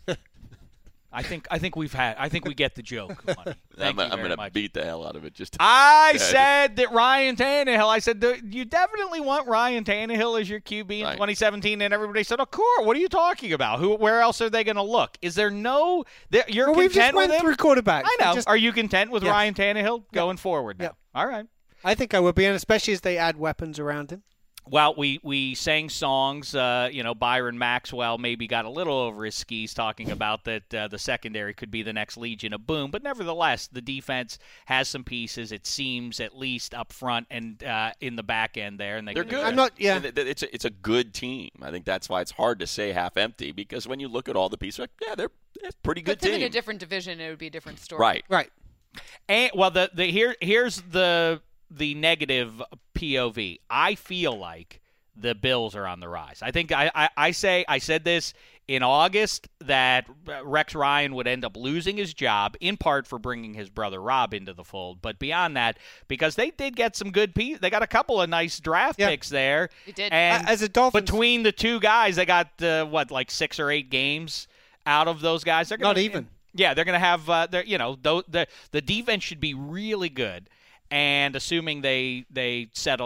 I think I think we've had. I think we get the joke. Money. Thank I'm, you I'm very going to much. beat the hell out of it. Just to, I Yeah, said that Ryan Tannehill. I said that you definitely want Ryan Tannehill as your Q B in Right. twenty seventeen, and everybody said, "Of course." What are you talking about? Who? Where else are they going to look? Is there no? There, you're Well, we've just content with went him? through quarterbacks. I know. Just- are you content with Yes. Ryan Tannehill going forward now? Yep. All right. I think I would be, and especially as they add weapons around him. Well, we, we sang songs. Uh, you know, Byron Maxwell maybe got a little over his skis talking about that uh, the secondary could be the next Legion of Boom. But nevertheless, the defense has some pieces, it seems, at least up front and uh, in the back end there. And they they're can- good. I'm not- yeah. And it- It's a, it's a good team. I think that's why it's hard to say half empty because when you look at all the pieces, like, yeah, they're, they're a pretty good Put them team. in a different division, it would be a different story. Right. Right. And well, the the here here's the the negative P O V. I feel like the Bills are on the rise. I think I, I, I say I said this in August that Rex Ryan would end up losing his job in part for bringing his brother Rob into the fold, but beyond that, because they did get some good pieces. They got a couple of nice draft Yeah. picks there. They did. And Uh, as a Dolphins- between the two guys, they got uh, what like six or eight games out of those guys. They're gonna, Not even. Yeah, they're going to have. Uh, they're, you know, the, the the defense should be really good, and assuming they they settle on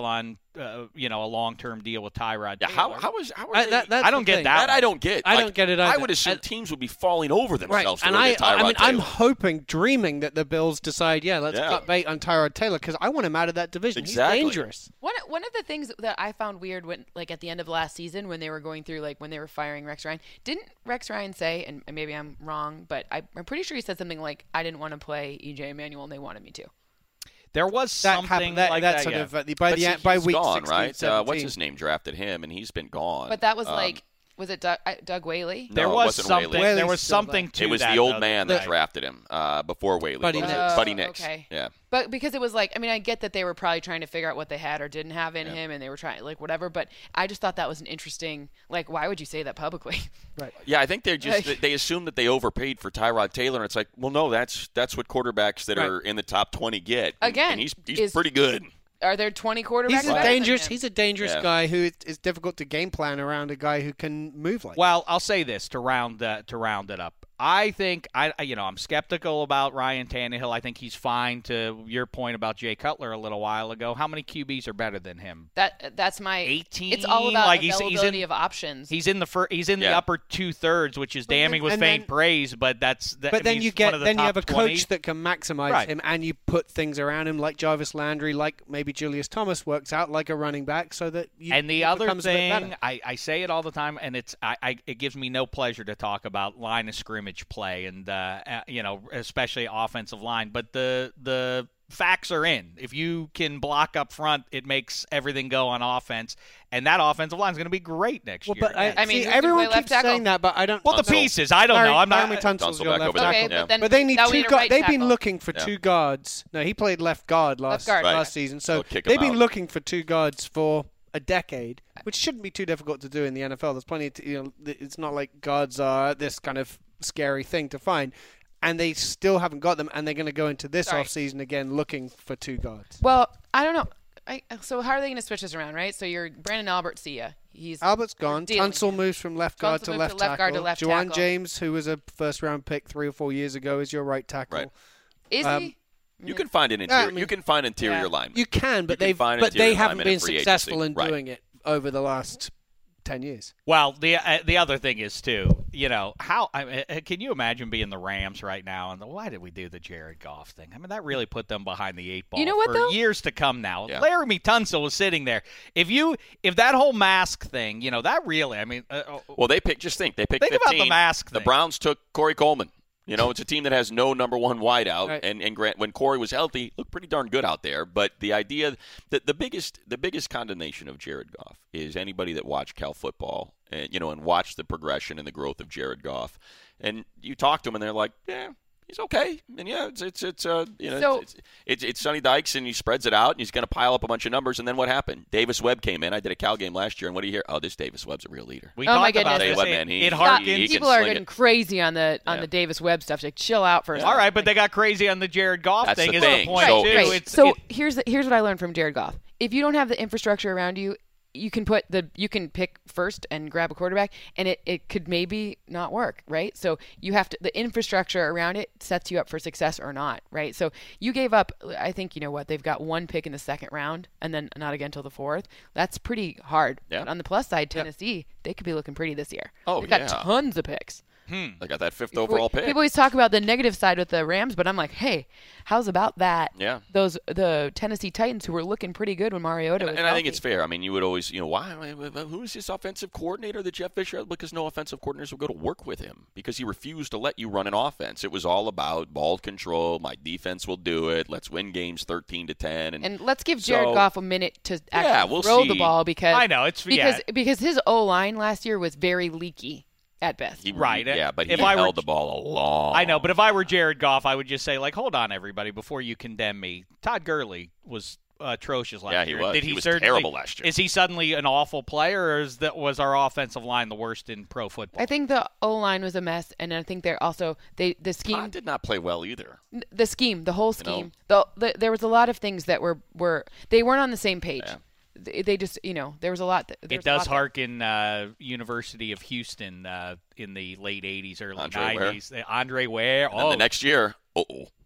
uh, you know, a long-term deal with Tyrod Yeah, Taylor. how how is how are I- they, that- that's I don't the get thing. that. that I don't get. I Like, don't get it I either. would assume I- teams would be falling over Right, themselves to and go I, get Tyrod I mean, I'm Taylor. hoping, dreaming that the Bills decide, yeah, let's Yeah. cut bait on Tyrod Taylor because I want him out of that division. Exactly. He's dangerous. One one of the things that I found weird when, like, at the end of last season when they were going through, like, when they were firing Rex Ryan, didn't Rex Ryan say, and maybe I'm wrong, but I, I'm pretty sure he said something like, "I didn't want to play E J Manuel and they wanted me to." There was That something happened. That, like that, that, sort yeah. of uh, the, by But the see, end, by he's week gone, sixteen, right? Uh, seventeen. what's his name drafted him, and he's been gone. But that was Um, like, was it Doug, uh, Doug Whaley? No, There it was wasn't something. Whaley. There Whaley's was still something there. to It was that, the old though, man that right. drafted him uh, before Whaley. Buddy was. Nix. Buddy Oh, Nix. okay. Yeah. But because it was like, I mean, I get that they were probably trying to figure out what they had or didn't have in Yeah. him, and they were trying, like, whatever. But I just thought that was an interesting, like, why would you say that publicly? Yeah, I think they're just Like- they assume that they overpaid for Tyrod Taylor, and it's like, well, no, that's that's what quarterbacks that Right. are in the top twenty get. And- Again, and he's he's is- pretty good. Are there twenty quarterbacks? He's a better than dangerous. him? He's a dangerous Yeah. guy who is, is difficult to game plan around. A guy who can move like. Well, I'll say this to round uh, to round it up. I think I I- you know I'm skeptical about Ryan Tannehill. I think he's fine. To your point about Jay Cutler a little while ago, how many Q Bs are better than him? That that's my eighteen. It's all about Like, he's- he's availability in- of options. He's in the fir- he's in the Yeah. upper two thirds, which is damning then- with and faint then- praise. But that's that, But I then mean, you he's get one of the then you top have a twenty. coach that can maximize Right. him, and you put things around him like Jarvis Landry, like maybe Julius Thomas works out like a running back, so that you, And the it other becomes a bit thing, better. I, I say it all the time, and it's I, I it gives me no pleasure to talk about line of scrimmage play, and uh, uh, you know, especially offensive line. But the the facts are in. If you can block up front, it makes everything go on offense, and that offensive line is going to be great next Well, year. but I, I mean, see, who's gonna everyone play left keeps saying tackle? that, but I don't. well, the Tunsil. pieces, I don't Larry, know. I'm not. Larry Tunsil's Tunsil your back left over tackle. okay, Yeah. but then But they need now we two need a guards. right They've been tackle. looking for Yeah. two guards. No, he played left guard last guard. Right. last season. So They'll kick him they've been out. looking for two guards for a decade, which shouldn't be too difficult to do in the N F L. There's plenty. Of, you know, th- it's not like guards are this kind of scary thing to find, and they still haven't got them. And they're going to go into this Sorry. off season again looking for two guards. Well, I don't know. I, so how are they going to switch this around, right? So you're Brandon Albert, see ya. He's Albert's gone. dealing Tunsil him. moves from left guard Tunsil to moved left to left guard to tackle. left Juwan tackle. James, who was a first round pick three or four years ago, is your right tackle. Right. Is Um, he? You can find an interior. I mean- you can find interior Yeah. linemen. You can, but You can they've find but they interior haven't linemen been in free successful agency. in Right. doing it over the last ten years. Well, the uh, the other thing is too, you know, how I mean, uh, can you imagine being the Rams right now? And the, why did we do the Jared Goff thing? I mean, that really put them behind the eight ball You know what, for though? years to come. Now, Yeah. Laramie Tunsil was sitting there. If you, if that whole mask thing, you know, that really, I mean, uh, Well, they picked. Just think, they picked Think about the fifteen. mask The thing. Browns took Corey Coleman. You know, it's a team that has no number one wideout, Right. and and Grant, when Corey was healthy, looked pretty darn good out there. But the idea that the biggest the biggest condemnation of Jared Goff is anybody that watched Cal football and you know and watched the progression and the growth of Jared Goff, and you talk to them and they're like, yeah. He's okay, and yeah, it's it's it's uh you know So- it's, it's it's Sonny Dykes, and he spreads it out, and he's going to pile up a bunch of numbers, and then what happened? Davis Webb came in. I did a Cal game last year, and what do you hear? Oh, this Davis Webb's a real leader. we Oh, my talked about goodness. Tell you this. what, It- man, he- it he- harkened. he can People are sling getting it. crazy on the on Yeah. the Davis Webb stuff. Like, chill out for a Yeah. second. All right, but they got crazy on the Jared Goff That's thing. the Is thing. the point So too? it's- Right. It's, So it- here's the, here's what I learned from Jared Goff. If you don't have the infrastructure around you, you can put the you can pick first and grab a quarterback, and it, it could maybe not work, right? So you have to the infrastructure around it sets you up for success or not, right? So you gave up. I think you know what they've got one pick in the second round, and then not again until the fourth. That's pretty hard. Yeah. But on the plus side, Tennessee they could be looking pretty this year. Oh, they've got yeah. tons of picks. They got that fifth overall pick. People always talk about the negative side with the Rams, but I'm like, hey, how's about that? Yeah. Those the Tennessee Titans who were looking pretty good when Mariota was And I think healthy. it's fair. I mean, you would always, you know, why? Who is this offensive coordinator that Jeff Fisher had? Because no offensive coordinators would go to work with him because he refused to let you run an offense. It was all about ball control. My defense will do it. Let's win games thirteen to ten. And, And let's give Jared So- Goff a minute to actually Yeah, we'll throw the see. ball because I know, it's- because yeah. because his O line last year was very leaky at best. he, Right. Yeah, but he If I were- held the ball a long. I know, but if I were Jared Goff, I would just say, like, hold on, everybody, before you condemn me. Todd Gurley was atrocious last Yeah, he year. was. Did He he, was certainly- terrible last year. Is he suddenly an awful player, or is that was our offensive line the worst in pro football? I think the O line was a mess, and I think they're also they the scheme Todd did not play well either. the scheme the whole know? scheme the, the there was a lot of things that were were they weren't on the same page. Yeah. They, they just you know there was a lot. That, there it was a lot does that- harken uh, University of Houston uh, in the late eighties, early Andre Ware. nineties. Uh, Andre Ware. And then Oh, the next year, uh-oh.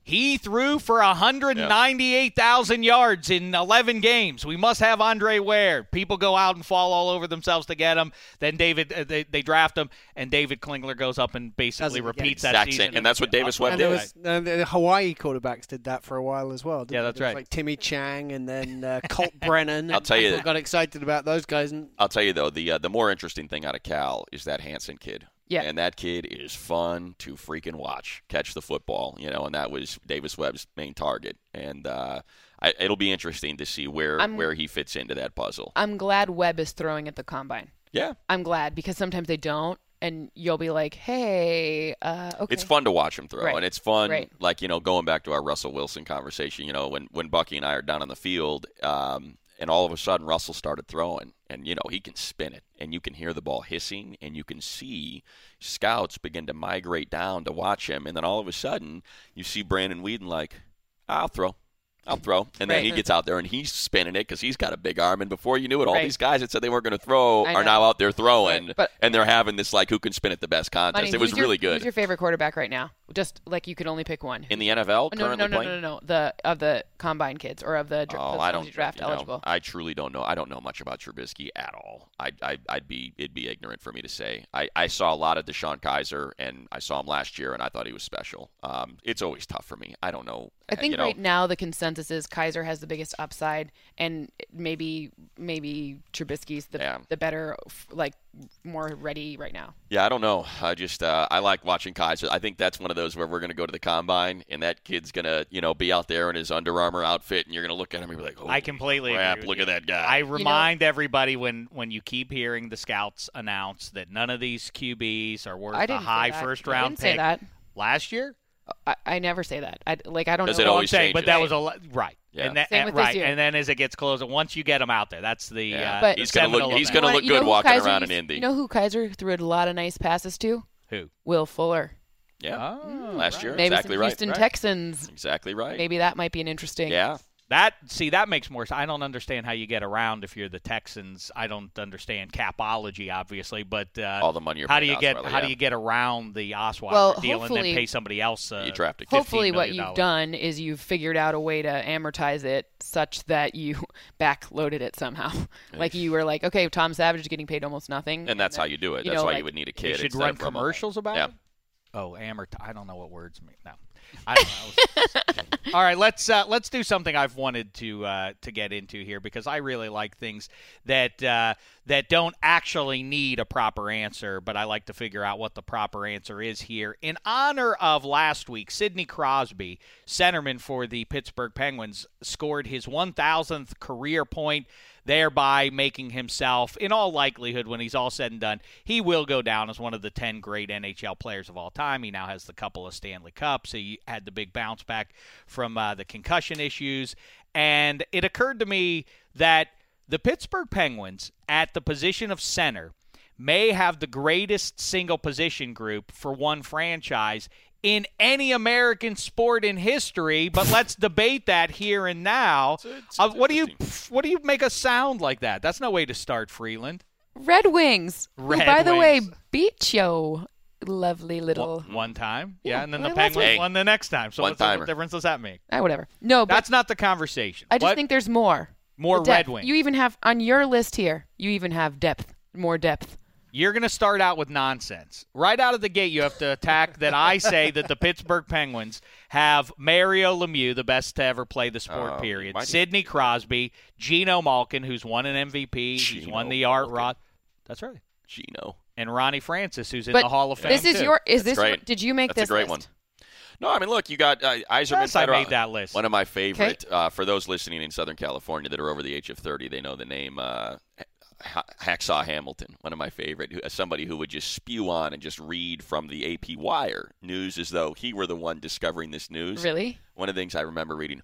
He threw for one hundred ninety-eight thousand yeah. yards in eleven games. We must have Andre Ware. People go out and fall all over themselves to get him. Then David, uh, they, they draft him, and David Klingler goes up and basically Doesn't, repeats yeah, that exact season. same, and that's what Davis Webb and did. Was, uh, the Hawaii quarterbacks did that for a while as well. Didn't Yeah, they? that's There was right. Like Timmy Chang and then uh, Colt Brennan. I'll tell you People that- got excited about those guys. And I'll tell you, though, the uh, the more interesting thing out of Cal is that Hansen kid. Yeah. And that kid is fun to freaking watch, catch the football, you know, and that was Davis Webb's main target. And uh, I, it'll be interesting to see where, I'm- where he fits into that puzzle. I'm glad Webb is throwing at the combine. Yeah. I'm glad because sometimes they don't, and you'll be like, hey, uh, okay. It's fun to watch him throw, Right. and it's fun, Right. like, you know, going back to our Russell Wilson conversation, you know, when, when Bucky and I are down on the field, um, and all of a sudden Russell started throwing, and, you know, he can spin it, and you can hear the ball hissing, and you can see scouts begin to migrate down to watch him, and then all of a sudden you see Brandon Weeden like, I'll throw. I'll throw. And then Right. he gets out there, and he's spinning it because he's got a big arm. And before you knew it, all Right. these guys that said they weren't going to throw I are know. now out there throwing, But- and they're having this, like, who can spin it the best contest. Money, it was who's your- really good. Who's your favorite quarterback right now? Just like you could only pick one. In the N F L, no, no, currently no, no, playing? no, no, no. The of the combine kids or of the, dra- Oh, the I ones don't you draft you know, eligible. I truly don't know. I don't know much about Trubisky at all. I, I, I'd be it'd be ignorant for me to say. I, I saw a lot of Deshaun Kaiser, and I saw him last year, and I thought he was special. Um, it's always tough for me. I don't know. I think you know, right now the consensus is Kaiser has the biggest upside, and maybe maybe Trubisky's the Yeah. the better, like more ready right now. Yeah, I don't know. I just uh, I like watching Kaiser. I think that's one of those where we're going to go to the combine, and that kid's going to you know be out there in his Under Armour outfit, and you're going to look at him and be like, oh, I completely crap, agree with look you. at that guy. I remind everybody when, when you keep hearing the scouts announce that none of these Q Bs are worth I a didn't say high that. first I round didn't pick. say that. Last year? I, I never say that. I like I don't Does know. it Well, I'm always saying, but changes. that was a lo- right. Yeah. And that, Same and, with this right. year. And then as it gets closer, once you get them out there, that's the Yeah. uh, But- he's going to seminal look. He's event. going to You look know good who walking Kaiser around used- in Indy. You know who Kaiser threw a lot of nice passes to? Who? Will Fuller. yeah, Oh, last year, Maybe exactly some right. Houston right. Texans. Exactly right. Maybe that might be an interesting. Yeah. That see that makes more sense. I don't understand how you get around if you're the Texans. I don't understand capology, obviously, but uh, All the money you're how do paying you get Osweiler, how do yeah. you get around the Osweiler Well, deal and then hopefully- pay somebody else? Uh, You draft a kid. Hopefully, what fifteen million you've dollars. done is you've figured out a way to amortize it such that you backloaded it somehow. Like you were like, okay, Tom Savage is getting paid almost nothing, And that's then, how you do it. you That's know, why like- you would need a You kid. should instead run of promo. commercials about Yeah. it. Oh, amort. I don't know what words mean. No. I don't know. All right, let's uh, let's do something I've wanted to uh, to get into here because I really like things that uh, that don't actually need a proper answer, but I like to figure out what the proper answer is here. In honor of last week, Sidney Crosby, centerman for the Pittsburgh Penguins, scored his one thousandth career point, thereby making himself, in all likelihood, when he's all said and done, he will go down as one of the ten great N H L players of all time. He now has the couple of Stanley Cups. He had the big bounce back from uh, the concussion issues. And it occurred to me that the Pittsburgh Penguins, at the position of center, may have the greatest single position group for one franchise in any American sport in history, but let's debate that here and now. It's- it's Uh, what do you interesting. what do you make a sound like that? That's no way to start, Freeland. Red Wings. who, Red by the way, Wings. beat you, lovely little. One, one time, yeah, Yeah, and then the well, that's Penguins what- won the next time. So what's the, One-timer. what difference does that make? Ah, whatever. No, but That's not the conversation. I just What? think there's more. More The depth. Red Wings. You even have on your list here. You even have depth, more depth. You're going to start out with nonsense. Right out of the gate, you have to attack that I say that the Pittsburgh Penguins have Mario Lemieux, the best to ever play the sport, Oh, period. mighty. Sidney Crosby, Geno Malkin, who's won an M V P. He's Geno won the Art Malkin. Rod. That's right. Gino. And Ronnie Francis, who's in But the Hall of Fame, this is too. your. Is That's this? great. Did you make That's a this great list? No, I mean, look, you got uh, Yzerman. Yes, I Fedorov, made that list. One of my favorite. Uh, for those listening in Southern California that are over the age of thirty, they know the name uh, H- Hacksaw Hamilton. One of my favorite. Who, as somebody who would just spew on and just read from the A P Wire news as though he were the one discovering this news. Really? One of the things I remember reading.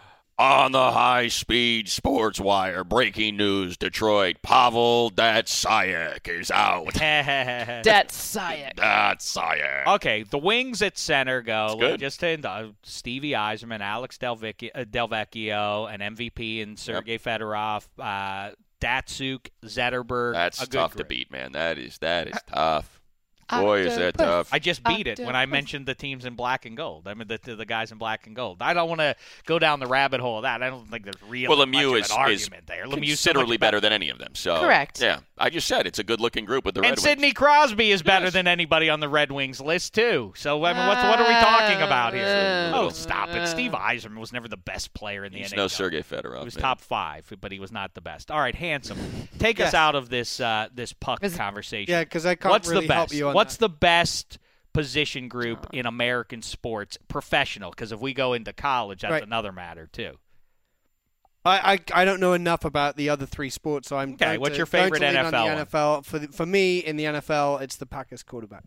On the high-speed sports wire, breaking news, Detroit, Pavel Datsyuk is out. That's Sayek. Datsyuk. Okay, the wings at center go That's good. just in uh, Stevie Yzerman, Alex Delvecchio, uh, Delvecchio, an M V P, and Sergei Fedorov, uh, Datsuk, Zetterberg. That's a good tough to group. beat, man. That is that is tough. Boy, is that Octopus. tough. I just beat it when I Octopus. mentioned the teams in black and gold. I mean, the, the guys in black and gold. I don't want to go down the rabbit hole of that. I don't think there's really Well, much Lemieux of is, an is argument there. Lemieux's so considerably much better than any of them. So Correct. Yeah, I just said it's a good-looking group with the Red And Wings. Sidney Crosby is better Yes. than anybody on the Red Wings list, too. So, I mean, what's, what are we talking about here? Uh, oh, stop it. Steve Yzerman was never the best player in the He's N H L. no Sergei Fedorov. He was man. top five, but he was not the best. All right, Handsome, take Yes. us out of this uh, this puck Is- conversation. Yeah, because I can't What's really the help best? you on What's that. the best position group in American sports, professional? Because if we go into college, that's Right. another matter too. I, I I don't know enough about the other three sports, so I'm Okay, going what's to- your going favorite to lean on N F L the one? N F L for the, for me in the N F L, it's the Packers quarterback.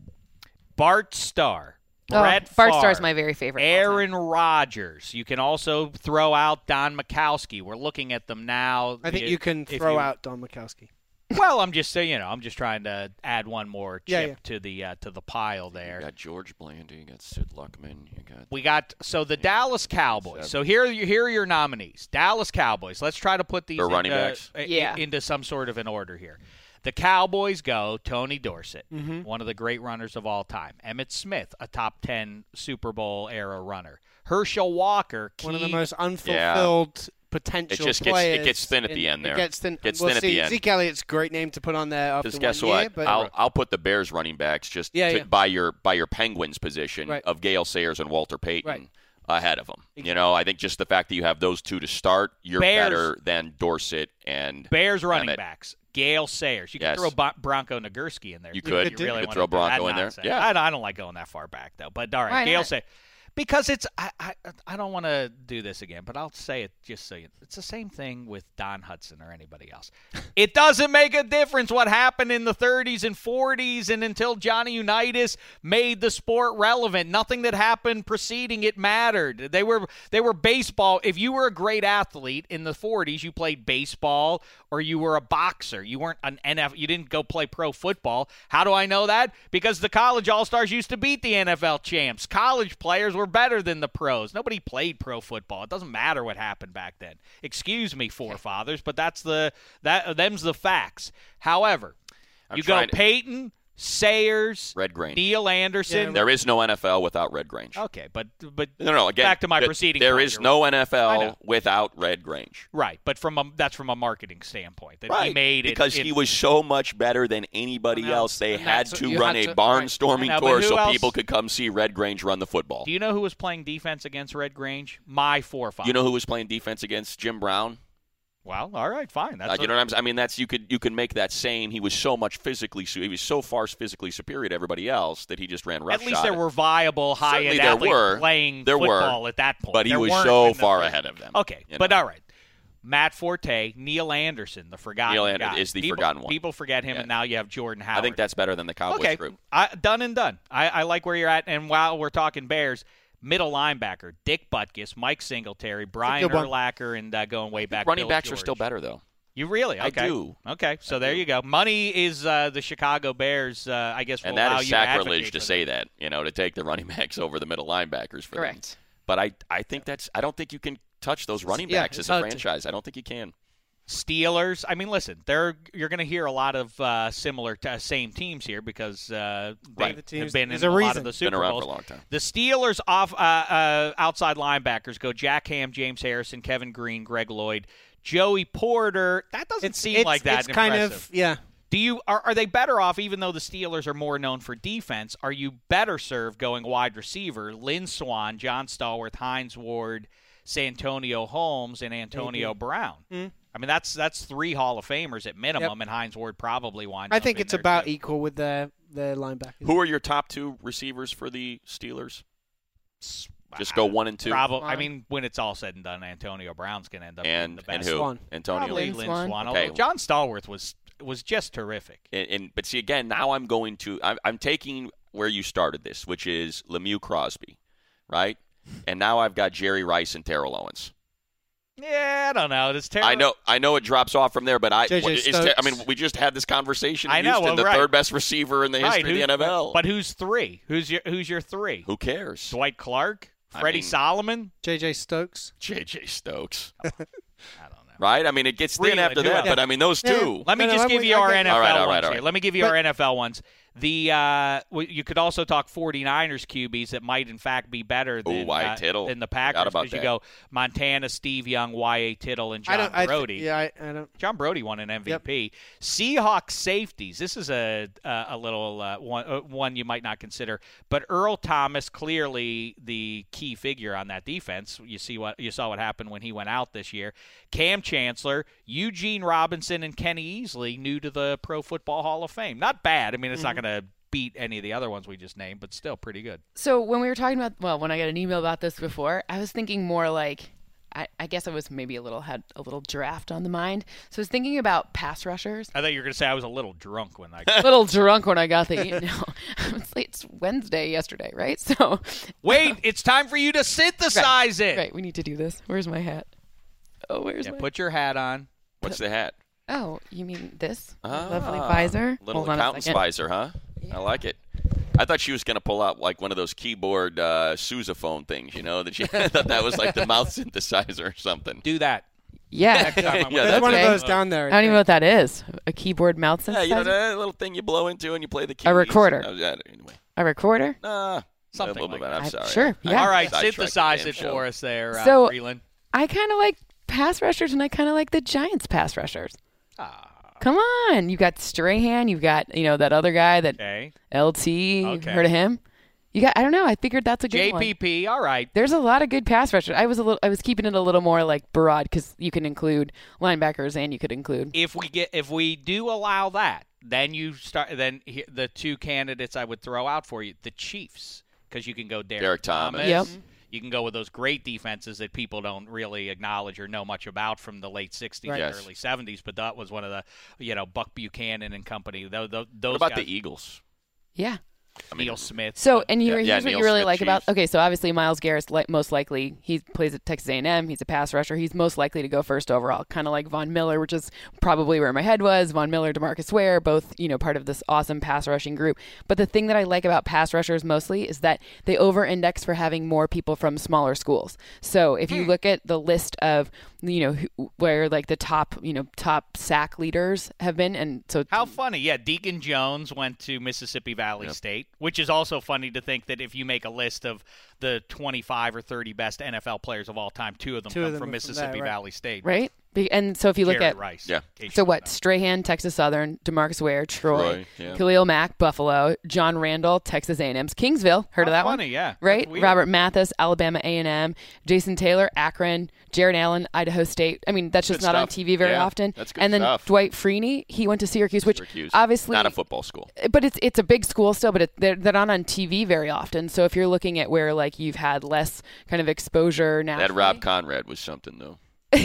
Bart Starr, Oh, Brett Bart Favre, Starr's my very favorite. of all time. Aaron Rodgers. You can also throw out Don Mikowski. We're looking at them now. I think If- you can if throw you- out Don Mikowski. Well, I'm just saying, you know, I'm just trying to add one more chip Yeah, yeah. to the uh, to the pile You there. got George Blandy, you got Sid Luckman, you got We got so the Dallas Cowboys. So here, are your- here are your nominees. Dallas Cowboys. Let's try to put these They're running into, backs? i- Yeah. into some sort of an order here. The Cowboys go Tony Dorsett, Mm-hmm. one of the great runners of all time. Emmett Smith, a top ten Super Bowl era runner. Herschel Walker, key, One of the most unfulfilled potential It just gets- it players. gets thin at in- the end there. It gets thin. Gets we'll thin at see. the end. Zeke Elliott's a great name to put on there after Because guess one what? year, but I'll I'll put the Bears running backs just Yeah, to, yeah. by your by your Penguins position Right. of Gale Sayers and Walter Payton Right. ahead of them. You know, I think just the fact that you have those two to start, you're Bears- better than Dorset and Bears running Emmett. backs. Gale Sayers. You Yes. could throw Bo- Bronco Nagurski in there. You too, could. if You really could wanna throw do that Bronco in there. nonsense. Yeah. I, I don't like going that far back though. But all right, Why Gale not? Sayers. Because it's I, I I don't want to do this again, but I'll say it just so you. It's the same thing with Don Hudson or anybody else. It doesn't make a difference what happened in the thirties and forties and until Johnny Unitas made the sport relevant. Nothing that happened preceding it mattered. They were they were baseball. If you were a great athlete in the forties, you played baseball or you were a boxer. You weren't an N F L. You didn't go play pro football. How do I know that? Because the college all-stars used to beat the N F L champs. College players were better than the pros. Nobody played pro football. It doesn't matter what happened back then. Excuse me, forefathers, but that's the that them's the facts. However, I'm you go trying to- Peyton, Sayers, Red Grange. Neil Anderson. Yeah, There is no N F L without Red Grange. Okay, but but No, no. Again, back to my th- preceding. There point is here. no N F I know. L without Red Grange. right, but from a, that's from a marketing standpoint that Right, he made it because it, he was so much better than anybody Well, else. They and had that's- to you run had a to- barnstorming I know, but tour who so else- people could come see Red Grange run the football. Do you know who was playing defense against Red Grange? My forefather. You know who was playing defense against Jim Brown? Well, all right, fine. That's Uh, a- you know what I'm saying? I mean, that's you could you could make that same. He was so much physically, su- he was so far physically superior to everybody else that he just ran roughshod. At least there were viable high-end Certainly there athletes were. playing There were. football at that point. But he There was weren't so in the far thirties. ahead of them. Okay, you but know. all right. Matt Forte, Neil Anderson, the forgotten Neil guy. Anderson is the people, forgotten one. People forget him, Yeah. and now you have Jordan Howard. I think that's better than the Cowboys okay. group. I, done and done. I, I like where you're at. And while we're talking Bears, middle linebacker Dick Butkus, Mike Singletary, Brian good one. Urlacher, and uh, going way back. Running Bill backs are George. still better though. You really? I Okay. do. Okay, so I there do. you go. Money is uh, the Chicago Bears. Uh, I guess, will And that allow is you sacrilege advocate to for say them. that, you know, to take the running backs over the middle linebackers for them. Correct. But I, I think that's I don't think you can touch those running Yeah, backs it's as a hard to. franchise. I don't think you can. Steelers. I mean, listen, they're you're going to hear a lot of uh, similar, t- same teams here because uh, they Right. The teams- have been in there's a, a lot reason. of the Been Super around Bowls. for a long time. The Steelers off uh, uh, outside linebackers go Jack Ham, James Harrison, Kevin Green, Greg Lloyd, Joey Porter. That doesn't It's, seem it's, like that it's kind impressive. of yeah. Do you are, are they better off, even though the Steelers are more known for defense? Are you better served going wide receiver? Lynn Swan, John Stallworth, Hines Ward, Santonio Holmes, and Antonio Brown. Mm. I mean, that's that's three Hall of Famers at minimum, and Hines Ward probably winds I up think in it's there, about too. equal with their their linebackers. Who are your top two receivers for the Steelers? Just go one and two. Probably. I mean, when it's all said and done, Antonio Brown's going to end up being And the and best. who? Swan. Antonio. Probably Lynn Lynn Swan. Swan. Okay. Although John Stallworth was was just terrific. And, and but see again, now I'm going to I'm, I'm taking where you started this, which is Lemieux Crosby, right? And now I've got Jerry Rice and Terrell Owens. Yeah, I don't know. It's terrible. I know I know it drops off from there, but I J J is Ter- I Stokes. mean we just had this conversation in I know, Houston, well, the right. third best receiver in the Right, history of the who's- N F L. But who's three? Who's your Who's your three? Who cares? Dwight Clark, I Freddie mean- Solomon. J J Stokes. J J Stokes. I don't know. Right? I mean it gets thin Really, after do that, it. but I mean those Yeah. two. Let me No, no, just I'm give with- you I our get- N F L All right, all right, ones all here. right. Let me give you But- our N F L ones. The uh, w- you could also talk 49ers Q Bs that might in fact be better than, Ooh, Y A uh, Tittle. than the Forgot Packers about because you that. go Montana, Steve Young, Y A Tittle, and I John don't. I Brody. th- yeah, I, I don't. John Brody won an M V P. Seahawks safeties. This is a a, a little uh, one, uh, one you might not consider, but Earl Thomas clearly the key figure on that defense. You see what you saw what happened when he went out this year. Cam Chancellor, Eugene Robinson, and Kenny Easley, new to the Pro Football Hall of Fame. Not bad. I mean, it's Mm-hmm. not going to beat any of the other ones we just named, but still pretty good. So when we were talking about, well, when I got an email about this before, I was thinking more like, I, I guess I was maybe a little had a little draft on the mind. So I was thinking about pass rushers. I thought you were going to say I was a little drunk when I. A little drunk when I got the email. it's, late, it's Wednesday yesterday, right? So Wait, it's time for you to synthesize it. right, we need to do this. Where's my hat? Oh, where's Yeah, my? put your hat on. What's the hat? Oh, you mean this Ah, lovely visor? Little Hold on a accountant's second. visor, huh? I like it. I thought she was going to pull out like one of those keyboard uh, sousaphone things, you know? That she I thought that was like the mouth synthesizer or something. Do that. Yeah. Next time I'm Yeah, with There's that's one okay. of those down there. I don't even know what that is. A keyboard mouth synthesizer? Yeah, you know that little thing you blow into and you play the keys. A recorder. I was at it anyway. A recorder? Nah, Something a little like bit. that. I'm I- sorry. sure, I- yeah. All right, sidetracked synthesize the it damn for show. us there, uh, So- Freeland. I kind of like pass rushers, and I kind of like the Giants pass rushers. Ah, Come on. You got Strahan. You've got, you know, that other guy, that okay. L T. You've Okay. heard of him? You got, I don't know. I figured that's a good J one. P P, all right. There's a lot of good pass rushers. I was a little, I was keeping it a little more like broad because you can include linebackers and you could include. If we get, if we do allow that, then you start. Then he- the two candidates I would throw out for you, the Chiefs, because you can go Derek, Derek Thomas. Yep. You can go with those great defenses that people don't really acknowledge or know much about from the late sixties Right. and Yes. early seventies. But that was one of the, you know, Buck Buchanan and company. Those, those What about guys, the Eagles? Yeah. I mean, Neil Smith. So, and you, Yeah, here's yeah, what Neil you really Smith, like about. Chiefs. Okay, so obviously Miles Garrett's like most likely he plays at Texas A and M. He's a pass rusher. He's most likely to go first overall, kind of like Von Miller, which is probably where my head was. Von Miller, DeMarcus Ware, both you know part of this awesome pass rushing group. But the thing that I like about pass rushers mostly is that they over-index for having more people from smaller schools. So if you look at the list of you know who, where like the top you know top sack leaders have been, and so How funny. Yeah, Deacon Jones went to Mississippi Valley State, which is also funny to think that if you make a list of the twenty-five or thirty best N F L players of all time, two of them Two come of them from are from Mississippi there, right. Valley State. right. Be- And so if you look Jerry at Rice. Yeah. in case So you what? don't know. Strahan, Texas Southern, DeMarcus Ware, Troy, Troy, yeah. Khalil Mack, Buffalo, John Randall, Texas A and M's, Kingsville. Heard of How that funny, one? yeah. Right. That's weird. Robert Mathis, Alabama A and M, Jason Taylor, Akron, Jared Allen, Idaho State. I mean, that's just Good not on stuff. T V very Yeah, often. that's good and then stuff. Dwight Freeney, he went to Syracuse, which Syracuse. obviously Not a football school. but it's it's a big school still, but it, they're they're not on T V very often. So if you're looking at where like you've had less kind of exposure now, That Rob Conrad was something, though.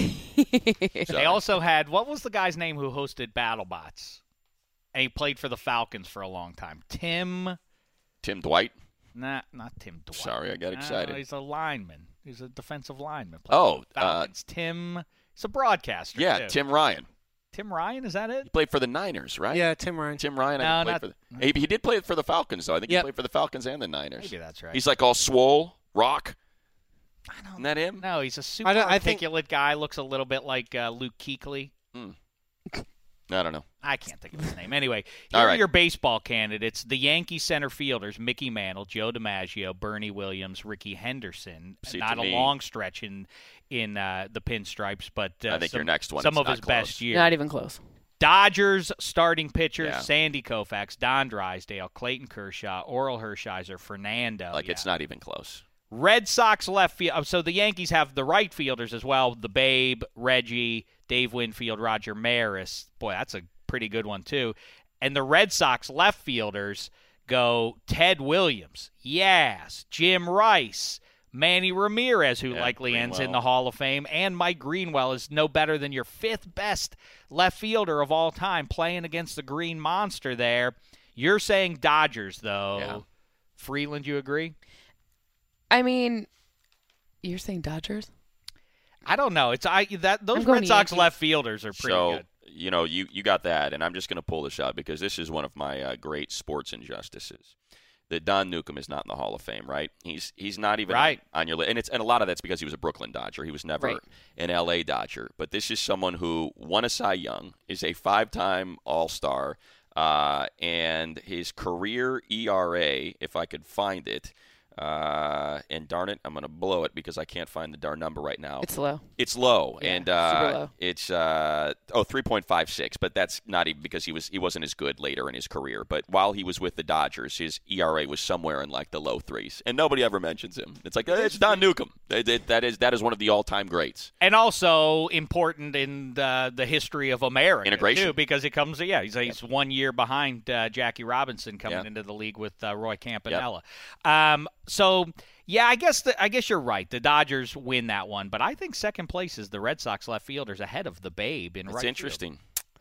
They Sorry. also had, what was the guy's name who hosted BattleBots? And he played for the Falcons for a long time. Tim, Tim Dwight. not not Tim Dwight. Sorry, I got No, excited. he's a lineman. He's a defensive lineman. Oh, uh, Falcons. Tim, he's a broadcaster. Yeah, too. Tim Ryan. Tim Ryan, is that it? He played for the Niners, right? Yeah, Tim Ryan. Tim Ryan. I No, think played not- for the, he, he did play for the Falcons, though. I think Yep. he played for the Falcons and the Niners. Maybe that's right. He's like all swole, rock. I don't Isn't that him? No, he's a super I don't- I think- articulate guy. Looks a little bit like uh, Luke Kuechly. I don't know. I can't think of his name. Anyway, All here are right. your baseball candidates. The Yankee center fielders, Mickey Mantle, Joe DiMaggio, Bernie Williams, Ricky Henderson. See, Not to a me- long stretch in in uh, the pinstripes, but uh, I think some, your next one some is of not his close. best years. not even close. Dodgers starting pitchers, Yeah. Sandy Koufax, Don Drysdale, Clayton Kershaw, Oral Hershiser, Fernando. Like, Yeah. it's not even close. Red Sox left field. So the Yankees have the right fielders as well. The Babe, Reggie, Dave Winfield, Roger Maris. Boy, that's a pretty good one, too. And the Red Sox left fielders go Ted Williams, Yaz, Jim Rice, Manny Ramirez, who Yeah, likely ends in Greenwell. the Hall of Fame, and Mike Greenwell is no better than your fifth best left fielder of all time playing against the Green Monster there. You're saying Dodgers, though. Yeah. Freeland, you agree? I mean, you're saying Dodgers? I don't know. It's I that those I'm going Red Sox Yankees. left fielders are pretty so, good. you know, you, you got that, and I'm just going to pull this out because this is one of my uh, great sports injustices. That Don Newcomb is not in the Hall of Fame, right? He's he's not even Right. on your list, and it's and a lot of that's because he was a Brooklyn Dodger. He was never Right. an L A Dodger. But this is someone who won a Cy Young, is a five-time All-Star, Uh, and his career E R A, if I could find it, uh, and darn it, I'm going to blow it because I can't find the darn number right now. It's low. It's low, Yeah, and uh, super low. it's uh, oh three point five six, but that's not even because he was he wasn't as good later in his career. But while he was with the Dodgers, his E R A was somewhere in like the low threes, and nobody ever mentions him. It's like eh, it's Don Newcomb. It, it, that is that is one of the all-time greats. And also important in the, the history of America, Integration. too, because it comes, yeah, he's, he's one year behind uh, Jackie Robinson coming Yeah. into the league with uh, Roy Campanella. Um, so, yeah, I guess the, I guess you're right. The Dodgers win that one, but I think second place is the Red Sox left fielders ahead of the Babe in It's right field. interesting,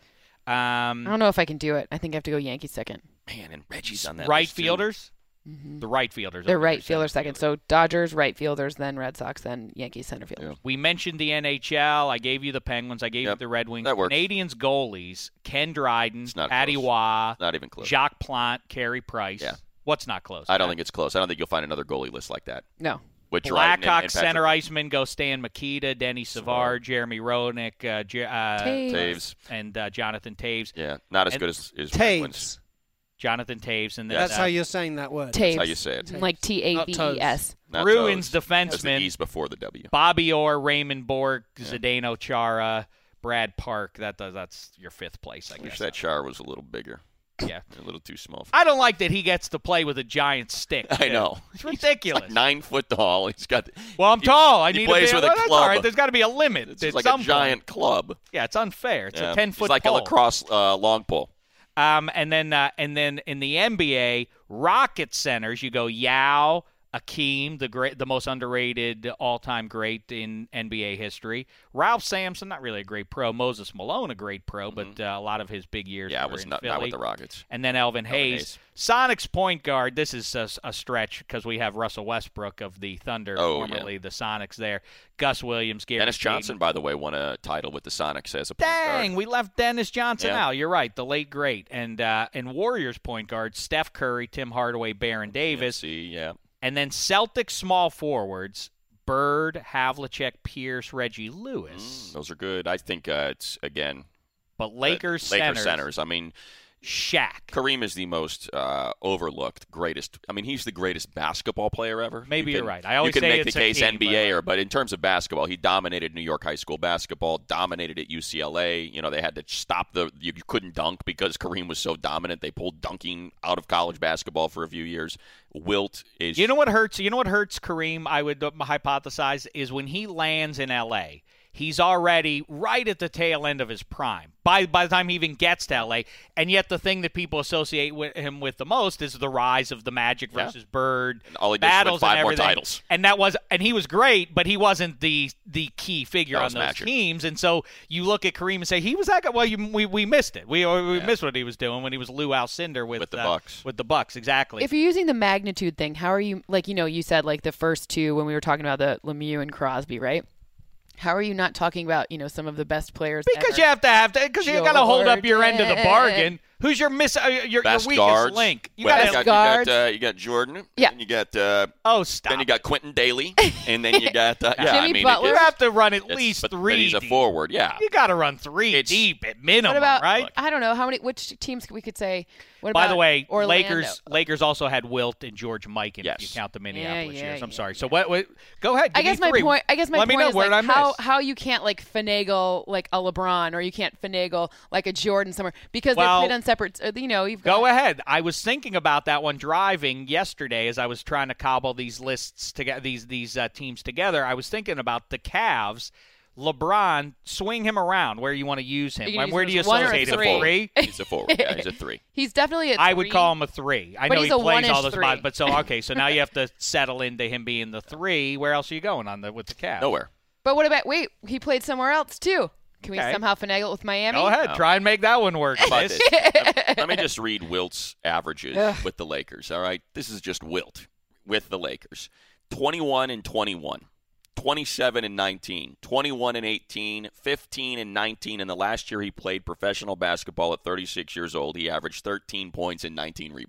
Um, I don't know if I can do it. I think I have to go Yankees second. man. And Reggie's on that right list, too. fielders? The right fielders. They're over right your fielder center second. So Dodgers, right fielders, then Red Sox, then Yankees, center fielders. We mentioned the N H L. I gave you the Penguins. I gave Yep. you the Red Wings. That works. Canadians goalies: Ken Dryden, It's not Patty close. Waugh, Not even close. Jacques Plante, Carey Price. Yeah. What's not close? I don't think it's close. I don't think you'll find another goalie list like that. No. With Dryden and- Blackhawks and center Patrick iceman go Stan Mikita, Denny Savard, Jeremy Roenick, uh, J- uh, Taves. Taves. and uh, Jonathan Taves. Yeah, not as And good as, as Penguins. Taves. Jonathan Taves, and then That's uh, how you're saying that word. Taves. how you say it. Like T A V E S. Not Bruins toes. That's the defenseman E's before the W. Bobby Orr, Raymond Borg, Zdeno Chara, Brad Park. That does that's your fifth place, I I wish guess. that char was a little bigger. Yeah. A little too small. For I don't like that he gets to play with a giant stick. I too. know. It's ridiculous. Like nine foot tall. He's got. Well, I'm he- tall. I he need plays to be, with a well, that's club. all right. There's got to be a limit. It's at like some a giant point. club. Yeah, it's unfair. It's Yeah. a ten foot It's like pole. a lacrosse uh, long pole. Um, and then uh, and then in the N B A, Rocket centers, you go Yao, Akeem, the great, the most underrated all-time great in N B A history. Ralph Sampson, not really a great pro. Moses Malone, a great pro, but uh, a lot of his big years Yeah, were it was in not, Philly. not with the Rockets. And then Elvin, Hayes. Hayes. Sonics point guard, this is a, a stretch because we have Russell Westbrook of the Thunder, Oh, formerly yeah. the Sonics there. Gus Williams, Gary Dennis Payton. Johnson, by the way, won a title with the Sonics as a point Dang, guard. we left Dennis Johnson Yeah. out. You're right, the late great. And uh, and Warriors point guard, Steph Curry, Tim Hardaway, Baron Davis. See, yeah. And then Celtics small forwards, Bird, Havlicek, Pierce, Reggie Lewis. Mm, those are good. I think uh, it's, again, But Lakers uh, Lakers centers, centers. I mean, Shaq. Kareem is the most uh, overlooked, greatest. I mean, he's the greatest basketball player ever. Maybe You you're can- right. I always you can say make it's the case Hakeem, N B A, but- or but in terms of basketball, he dominated New York high school basketball, dominated at U C L A. You know, they had to stop the. You, you couldn't dunk because Kareem was so dominant. They pulled dunking out of college basketball for a few years. Wilt is. You know what hurts? You know what hurts Kareem? I would uh, hypothesize is when he lands in L A. He's already right at the tail end of his prime. By by the time he even gets to L A, and yet the thing that people associate with him with the most is the rise of the Magic Yeah. versus Bird And all he did was win battles five and more everything. titles. And that was and he was great, but he wasn't the the key figure That on was those Magic. teams. And so you look at Kareem and say he was that guy. Well, you, we we missed it. We we Yeah. missed what he was doing when he was Lou Alcindor with, With the uh, Bucks. With the Bucks, exactly. If you're using the magnitude thing, how are you, like, you know, you said, like, the first two when we were talking about the Lemieux and Crosby, right? How are you not talking about, you know, some of the best players Because ever? you have to have to, because you got to hold up your end of the Jordan. bargain. Who's your miss? Uh, your, your Best weakest guards. link? You Well, got you to. got, guards. You got, uh, you got Jordan. Yeah. And you got. Uh, Oh, stop! then you got Quentin Daly, and then you got. Uh, yeah, Jimmy I mean, Butler. You It, have to run at it's- least but, three. But he's a deep. forward. Yeah. You got to run three It's- deep at minimum, What about, right? I don't know, how many, which teams we could say, what By about the way, Orlando? Lakers Lakers also had Wilt and George Mikan. Yes. If you count the Minneapolis yeah, years. I'm yeah, sorry. yeah. So what? what go ahead. I give me guess my three. point. I guess my Let me point know is where like did I how miss? how you can't like finagle like a LeBron or you can't finagle like a Jordan somewhere because Well, they played on separate. uh, You know, you've got Go ahead. I was thinking about that one driving yesterday as I was trying to cobble these lists together, these these uh, teams together. I was thinking about the Cavs. LeBron, swing him around where you want to use him. You can use Where him do you as one or a associate him? three? Three? He's a forward. Yeah, he's a three. He's definitely a I would three. call him a three. I But know he's he a plays all one-ish those three. spots, but so okay. So now you have to settle into him being the three. Where else are you going on the with the Cavs? Nowhere. But what about wait? He played somewhere else too. Can we Okay. somehow finagle it with Miami? Go ahead, No. try and make that one work. How about Liz. this? Let- Let me just read Wilt's averages Ugh. with the Lakers. All right, this is just Wilt with the Lakers: twenty-one and twenty-one, twenty-seven and nineteen, twenty-one and eighteen, fifteen and nineteen. And the last year he played professional basketball at thirty-six years old, he averaged thirteen points and nineteen rebounds.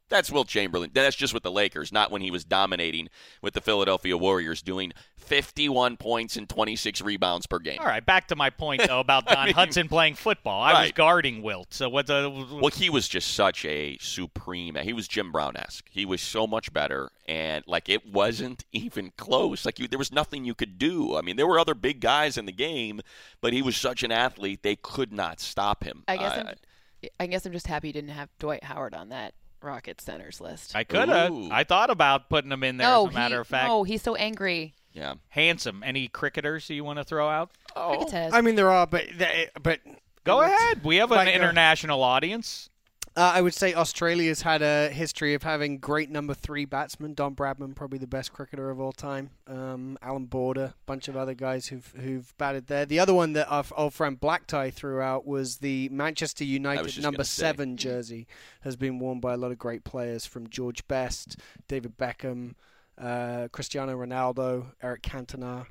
That's Wilt Chamberlain. That's just with the Lakers, not when he was dominating with the Philadelphia Warriors, doing fifty-one points and twenty-six rebounds per game. All right, back to my point, though, about Don mean, Hudson playing football. I was right. guarding Wilt. So what the Well, he was just such a supreme. He was Jim Brown-esque. He was so much better, and like it wasn't even close. Like you, there was nothing you could do. I mean, there were other big guys in the game, but he was such an athlete they could not stop him. I guess Uh, I'm, I guess I'm just happy you didn't have Dwight Howard on that Rockets centers list. I could have. Ooh. I thought about putting him in there, no, as a matter he, of fact. no, he's so angry. yeah. Handsome. Any cricketers you want to throw out? Oh, Cricketers. I mean, there are, but but Go it's- ahead. We have an like, uh, international audience. Uh, I would say Australia's had a history of having great number three batsmen. Don Bradman, probably the best cricketer of all time. Um, Alan Border, a bunch of other guys who've who've batted there. The other one that our old friend Black Tie threw out was the Manchester United just number gonna say. seven jersey. Has been worn by a lot of great players, from George Best, David Beckham, uh, Cristiano Ronaldo, Eric Cantona.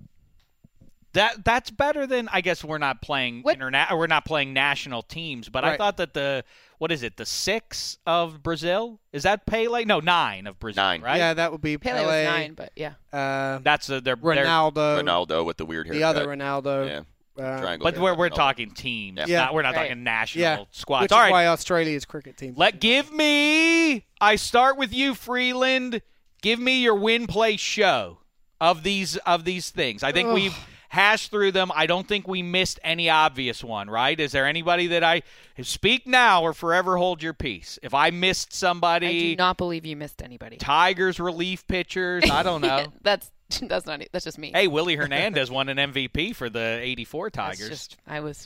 That that's better than I guess we're not playing What- interna- we're not playing national teams, but I Right. thought that the what is it the six of Brazil is that Pele? No, nine of Brazil. Nine. Right? Yeah, that would be Pele Pele. was nine, but yeah. Uh, That's a, they're, they're Ronaldo, Ronaldo with the weird haircut. the other Ronaldo. Yeah. Uh, Triangle But haircut, we're we're Ronaldo. talking teams. Yeah. Yeah. Not, we're not Right. talking national yeah, squads. which All is right. why Australia's cricket team. Let give me. I start with you, Freeland. Give me your win play show of these of these things. I think Ugh. we've hashed through them. I don't think we missed any obvious one. Right? Is there anybody that I speak now or forever hold your peace? If I missed I somebody, do not believe you missed anybody. Tigers relief pitchers. I don't know. that's that's not that's just me. Hey, Willie Hernandez won an M V P for the eighty-four That's Tigers. just I was.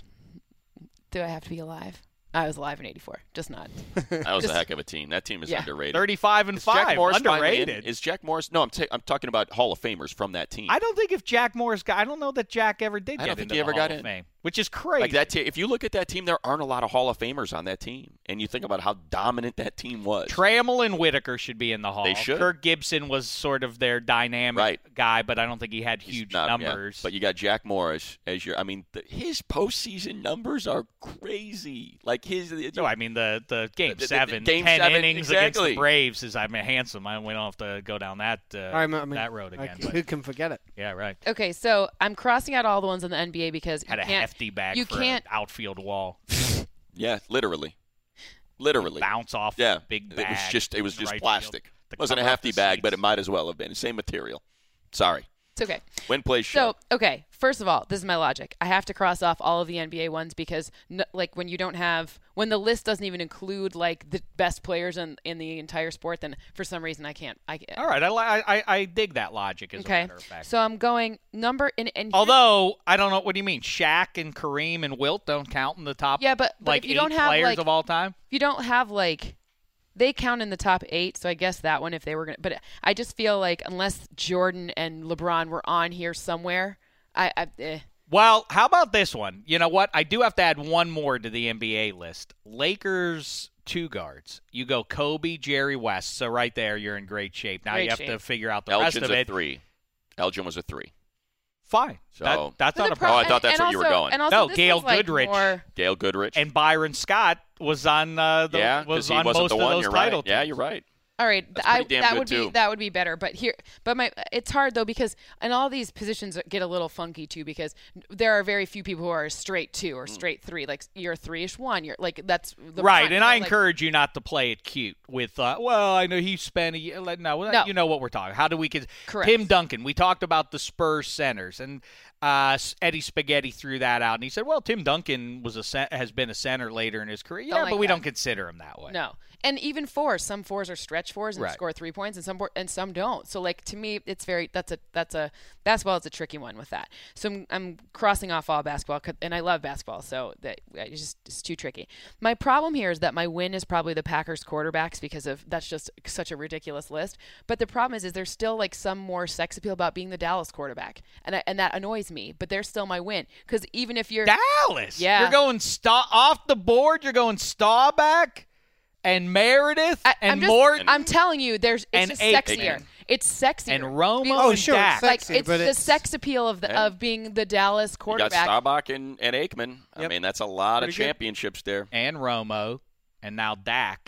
Do I have to be alive? I was alive in eighty-four, just not. That was Just- a heck of a team. That team is Yeah. underrated. thirty-five and Is Jack five, Morris finally in? underrated. Is Jack Morris? No, I'm ta- I'm talking about Hall of Famers from that team. I don't think if Jack Morris got, I don't know that Jack ever did I get don't think into he the ever Hall got of in. Fame, which is crazy. Like that. Te- if you look at that team, there aren't a lot of Hall of Famers on that team, and you think about how dominant that team was. Trammell and Whitaker should be in the Hall. They should. Kirk Gibson was sort of their dynamic Right. guy, but I don't think he had He's huge not- yeah. numbers. But you got Jack Morris as your. I mean, the, his postseason numbers are crazy. Like his. no, I mean the the game The- the- the seven, game ten seven, innings against exactly. the Braves is I mean handsome. I, we don't have to go down that uh, I mean, I mean, that road like, again. but, who can forget it? yeah, right. Okay, so I'm crossing out all the ones in the N B A because Had you a can't, hefty bag you for can't an outfield wall. Yeah, literally, literally. Bounce off Yeah, the big it bag. was just it was in just right plastic. field. The It wasn't a cover off hefty the bag, but seats. it might as well have been. Same material. Sorry. It's okay. Win, play, show. So, okay, first of all, this is my logic. I have to cross off all of the N B A ones because, n- like, when you don't have, when the list doesn't even include like the best players in in the entire sport, then for some reason I can't. I All right, I, li- I I dig that logic as a okay. matter of fact. So I'm going number and and Although I don't know what do you mean, Shaq and Kareem and Wilt don't count in the top. Yeah, but- but like if you eight don't have, players like- of all time. if you don't have like they count in the top eight, so I guess that one if they were gonna. But I just feel like unless Jordan and LeBron were on here somewhere, I, I eh. Well, how about this one? You know what? I do have to add one more to the N B A list. Lakers two guards. You go Kobe, Jerry West. So right there, you're in great shape. Now Great you have shape. to figure out the Elgin's rest of a it. three. Elgin was a three. Fine. So- that, that's But not the a pro- problem. Oh, I thought that's and where you were also- going. And also, No, this Gail was, like, Goodrich. more- Gail Goodrich. And Byron Scott was on uh, the yeah, was because he on wasn't most the of one. those You're title right. Yeah, teams. you're right. All right, That's I, pretty damn that good, would be too. that would be better. But here, but my it's hard though because and all these positions get a little funky too because there are very few people who are a straight two or straight three. Like you're a three-ish one. You're like that's the Right, front, and so, I like, encourage you not to play it cute with, uh, well, I know he spent a year. Like, no, No. you know what we're talking. How do we get Correct. Tim Duncan? We talked about the Spurs centers, and uh, Eddie Spaghetti threw that out, and he said, well, Tim Duncan was a cen- has been a center later in his career. Yeah, Don't like but we that. don't consider him that way. No, and even fours. Some fours are stretch fours and Right. score three points, and some four, and some don't. So like to me, it's very that's a that's a basketball is a tricky one with that. So I'm, I'm crossing off all basketball, 'cause- and I love basketball, so that it's just it's too tricky. My problem here is that my win is probably the Packers quarterbacks because of that's just such a ridiculous list. But the problem is, is there's still like some more sex appeal about being the Dallas quarterback, and I, and that annoys me. But there's still my win because even if you're Dallas. Yeah. You're going Sta- off the board. You're going Staubach and Meredith I, and I'm just, Morton I'm telling you, there's it's and just Aikman. sexier. It's sexier. and Romo Because- Oh, and sure, Dak. it's like sexy, it's but the it's- sex appeal of the Yeah. of being the Dallas You got quarterback. Staubach and, and Aikman. I Yep. mean, that's a lot Pretty of good. championships there. and Romo, and now Dak.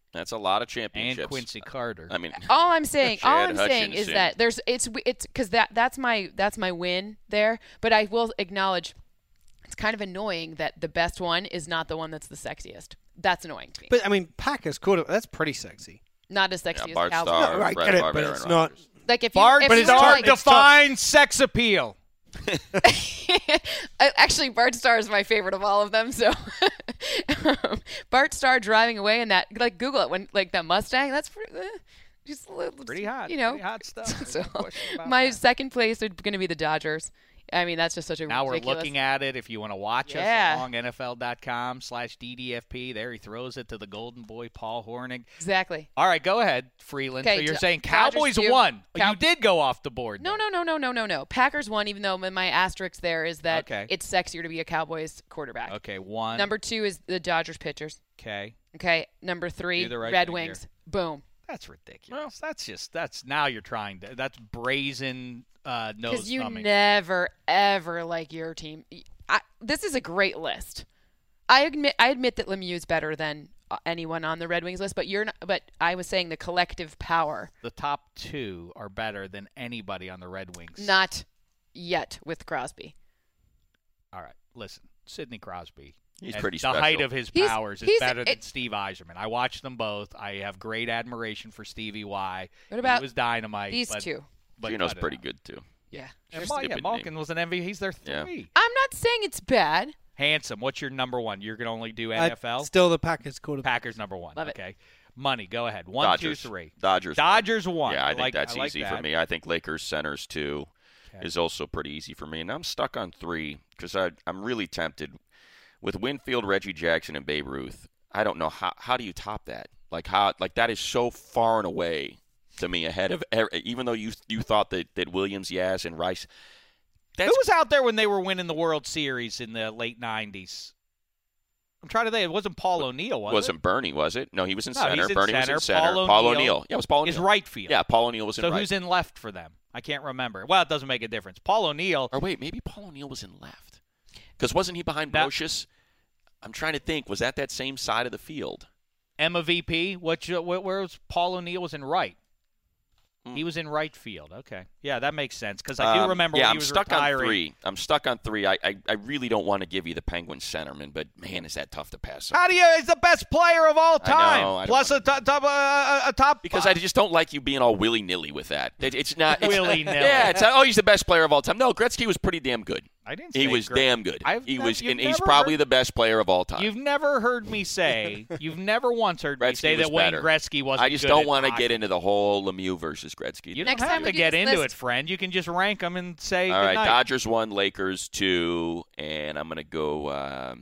That's a lot of championships. And Quincy Carter. I mean, All I'm saying, all Chad I'm saying is Hutchinson. that there's it's it's because that that's my that's my win there. But I will acknowledge it's kind of annoying that the best one is not the one that's the sexiest. That's annoying to me. But I mean, Packers quarterback. That's pretty sexy. Not as sexy yeah, as Bart Cowboys. Starr, No, I Brett get it, Favre, but Aaron it's not. Rodgers. Like if you, Bart if but you it's were Bart like, defines sex appeal. Actually, Bart Starr is my favorite of all of them. So, um, Bart Starr driving away in that, like, Google it when, like, that Mustang. That's pretty, uh, just a little, Pretty hot. you know. Pretty hot stuff. There's So, no question about my that. second place is going to be the Dodgers. I mean, that's just such a Now we're ridiculous. looking at it. If you want to watch Yeah. us along, N F L dot com slash D D F P. There he throws it to the golden boy, Paul Hornig. Exactly. All right, go ahead, Freeland. Okay, so you're Do- saying Dodgers Cowboys do. won. Cow- you did go off the board. No, then. no, no, no, no, no, no. Packers won, even though my asterisk there is that Okay. it's sexier to be a Cowboys quarterback. Okay, one. Number two is the Dodgers pitchers. Okay. Okay. Number three, Do the right Red thing Wings. here. Boom. That's ridiculous. That's just, that's, now you're trying to, that's brazen uh, nose Because you thumbing. never, ever like your team. I, this is a great list. I admit, I admit that Lemieux is better than uh, anyone on the Red Wings list, but you're not. But I was saying the collective power, the top two are better than anybody on the Red Wings. not yet with Crosby. All right, listen, Sidney Crosby. He's at pretty the special. height of his He's- powers is he's- better than it- Steve Yzerman. I watched them both. I have great admiration for Stevie Y. What about he was dynamite. These but, two. but Gino's cut it pretty out. good, too. Yeah. And Just Mal- yeah, stupid Malkin name. was an M V P. He's their Yeah. three. I'm not saying it's bad. Handsome. What's your number one? You're gonna only do I- N F L. Still the Packers quarterback. Packers number one. Love it. Okay. Money. Go ahead. One, Dodgers. two, three. Dodgers. Dodgers one. Yeah, I think like, that's I like easy that. for me. I think Lakers centers two Okay. is also pretty easy for me. And I'm stuck on three because I'm really tempted. With Winfield, Reggie Jackson, and Babe Ruth, I don't know how how do you top that? Like how like that is so far and away to me ahead of even though you you thought that, that Williams, Yaz, and Rice. That's, Who was out there when they were winning the World Series in the late nineties? I'm trying to think. It wasn't Paul O'Neill, was wasn't it? Bernie, was it? No, he was in No, center. he's in Bernie center. was in center. Paul Paul O'Neill O'Neill. Yeah, it was Paul O'Neill. Is right field. Yeah, Paul O'Neill was in So right. who's in left for them? I can't remember. Well, it doesn't make a difference. Paul O'Neill. Or wait, maybe Paul O'Neill was in left. Because wasn't he behind That- Brocious? I'm trying to think. Was that that same side of the field? Emma V P. What? you- Where where was Paul O'Neill? Was in right. Hmm. He was in right field. Okay. Yeah, that makes sense because I do Um, remember yeah, when he I'm was stuck retiring. on three. I'm stuck on three. I, I, I really don't want to give you the Penguins centerman, but man, is that tough to pass. How do you? He's the best player of all I know, time. I don't Plus a wanna- top, top, uh, a top. Because I just don't like you being all willy nilly with that. It, it's not it's, Willy-nilly. Yeah, it's not, oh, he's the best player of all time. No, Gretzky was pretty damn good. I didn't. He say was great. damn good. I've he nev- was, you've and he's never probably heard- the best player of all time. You've never heard me say. You've never once heard me Gretzky say was that Wayne better. Gretzky wasn't. I just good don't at want to hockey. get into the whole Lemieux versus Gretzky. You Next don't time have we to do get this into list- it, friend. You can just rank them and say all right, goodnight. Dodgers one, Lakers two, and I'm going to go. Um,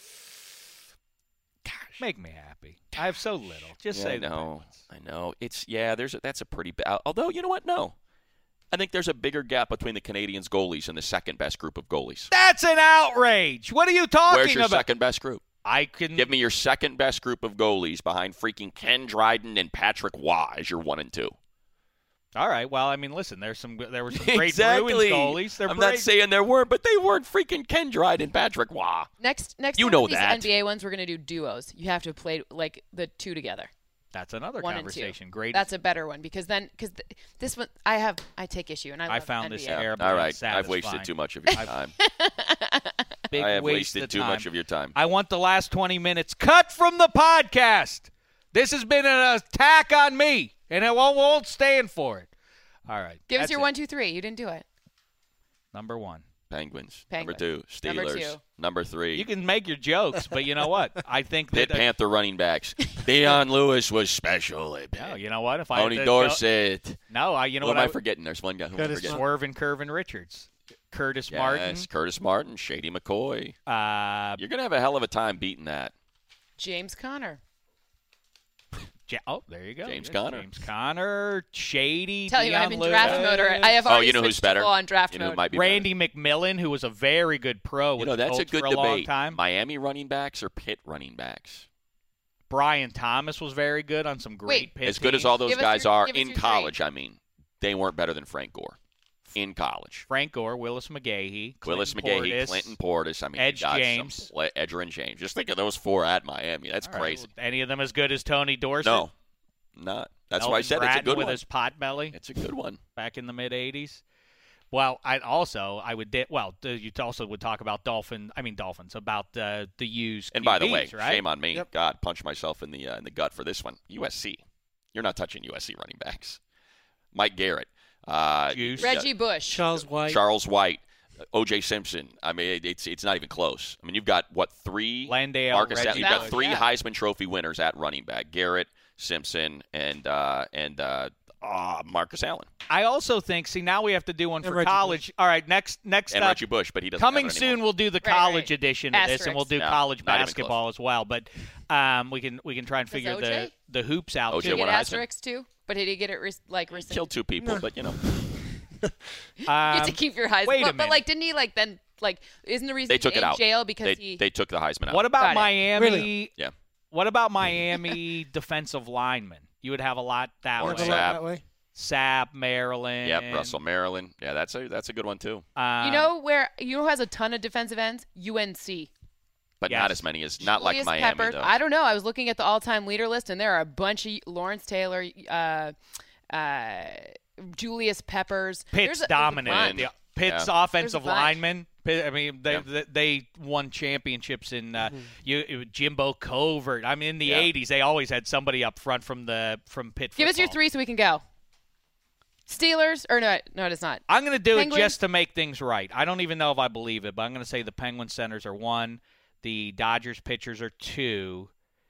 Make me happy. I have so little. Just yeah, say I the know. Penguins. I know. It's yeah. There's a, that's a pretty bad. Although you know what? No, I think there's a bigger gap between the Canadians goalies and the second best group of goalies. That's an outrage. What are you talking Where's your about? second best group? I can Give me your second best group of goalies behind freaking Ken Dryden and Patrick Waugh as your one and two. All right. Well, I mean, listen. There's some. There were some great exactly. Bruins goalies. They're I'm great. not saying there weren't, but they weren't freaking Ken Dryden and Patrick Waugh. Next, next You time know with these that. N B A ones, we're gonna do duos. You have to play like the two together. That's another One and conversation. two. Great. That's a better one because then because th- this one I have I take issue and I. I love found N B A. this Yeah. terrible. All and right. I've satisfying. wasted too much of your time. Big I have waste wasted of too time. much of your time. I want the last twenty minutes cut from the podcast. This has been an attack on me, and I won't, won't stand for it. All right. Give us that's your it. one, two, three. You didn't do it. Number one. Penguins. Penguins. Number two. Steelers. Number two. Number three. You can make your jokes, but you know what? I think that. Pitt Panther running backs. Deion Lewis was special. at Pitt. No, you know what? If I had Tony to Dorset. Go, no, I. You know Who what? am I I forgetting? There's one guy who I'm Curtis forgetting. Swerve and Curvin Richards, Curtis Yes, Martin. Curtis Martin, Shady McCoy. Uh, You're going to have a hell of a time beating that. James Conner. Ja- oh, there you go. James Yes, Conner. James Conner, Shady. Tell you, Deion I'm in Lewis. draft mode. Or I have Oh, already you know who's switched to better? full on draft You know who mode. might be Randy McMillan, who was a very good pro. better? You with know, the that's a Colts good for a debate. long time. Miami running backs or Pitt running backs? Brian Thomas was very good on some great Wait. Pitt As good as teams. all those Give us guys your- are give us in your college, I mean, they weren't better than Frank Gore. in college. Frank Gore, Willis McGahee, Willis Clinton McGahee, Portis, Clinton Portis. I mean, Edge you got James. some, Edger and James. Just think of those four at Miami. That's All right, crazy. well, any of them as good as Tony Dorsett? No, not. That's why I Elton said it's a Bratton good with one. his pot belly It's a good one. back in the mid eighties. Well, I also I would di- well you also would talk about Dolphin. I mean Dolphins about uh, the U's. And by the Q Bs, way, right? shame on me. Yep. God, punch myself in the uh, in the gut for this one. U S C. You're not touching U S C running backs. Mike Garrett. Uh, Juice. yeah, Reggie Bush. Charles White. Charles White. O J Simpson. I mean, it, it's it's not even close. I mean, you've got what three? Landale, Marcus. Reggie You've got Bush. three Yeah. Heisman Trophy winners at running back: Garrett, Simpson, and uh, and uh, uh, Marcus Allen I also think. See, now we have to do one And for Reggie college. All right, next next and up. Reggie Bush, but he doesn't. Coming have it soon, anymore. we'll do the Right, college right. edition of this, and we'll do Asterisk. college No, not even basketball as well. But um, we can we can try and Does figure O the J? the hoops out O Did J too. he get won Heisman. asterisks too? But did he get it re- like rescinded? Killed two people, but you know You Um, get to keep your Heisman. wait a but, but minute. like, didn't he like then like? Isn't the reason they took he's it in out. jail because they, he? they took the Heisman out. What about Got it. Miami? Really? Yeah. What about Miami defensive linemen? You would have a lot that Or way. Never looked Sapp. that way. Sapp, Maryland. Yep, Russell Maryland. Yeah, that's a that's a good one too. Um, you know where you know who has a ton of defensive ends? U N C. But yes. not as many as not like Julius Miami Peppers. though. I don't know. I was looking at the all-time leader list, and there are a bunch of Lawrence Taylor, uh, uh, Julius Peppers. Pitt's There's a- there's a dominant. bunch. The- Pitt's Yeah. offensive There's a bunch. linemen. Pitt, I mean, they, Yeah. they they won championships in uh, Mm-hmm. you, it- Jimbo Covert. I mean, in the Yeah. eighties, they always had somebody up front from the from Pitt. Give us your football. three so we can go. Steelers or no? No, it's not. I'm going to do Penguins? it just to make things right. I don't even know if I believe it, but I'm going to say the Penguins centers are one, the Dodgers pitchers are two,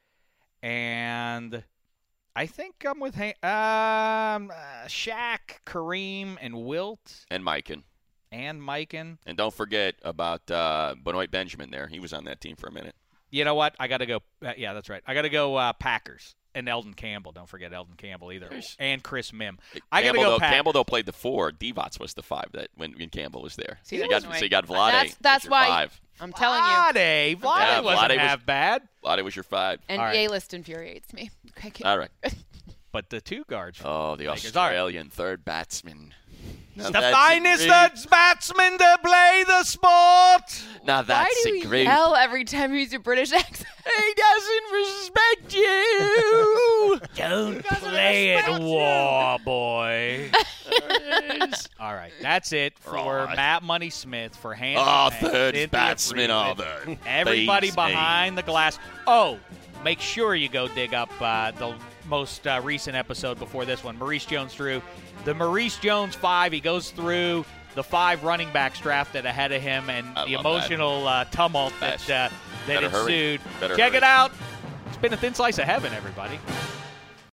and I think I'm with Ha- um, uh, Shaq, Kareem, and Wilt, and Mikan. and Mikan. And don't forget about uh, Benoit Benjamin there. He was on that team for a minute. You know what? I got to go. Uh, yeah, that's right. I got to go uh, Packers and Eldon Campbell. Don't forget Eldon Campbell either, There's- and Chris Mim. I got to Campbell, go though, Packers. Campbell though played the four. Divac was the five that when, when Campbell was there. See, so, you that's got, annoying. so you got Vlade. That's as that's your why five. I'm telling you. Vlade. Vlade Yeah, wasn't Vlade was- half bad, Vlade was your five. And All right. A list infuriates me. Okay, okay. All right. but the two guards. Oh, the Lakers. All right. Australian third batsman. Now The that's finest a uh, batsman to play the sport. Now Why that's do a we great. yell every time you use your British accent? He doesn't respect you. Don't play it, war boy. All right, that's it for Right. Matt Money Smith for hand. Oh, Man, third Cynthia batsman of Freeman. the Everybody Bees, behind the glass. Oh, make sure you go dig up uh, the most uh, recent episode before this one. Maurice Jones-Drew, the Maurice Jones Five. He goes through the five running backs drafted ahead of him and I the love that. emotional uh, tumult that Best. uh, that Better hurry. ensued. Better Check hurry. it out. It's been a thin slice of heaven, everybody.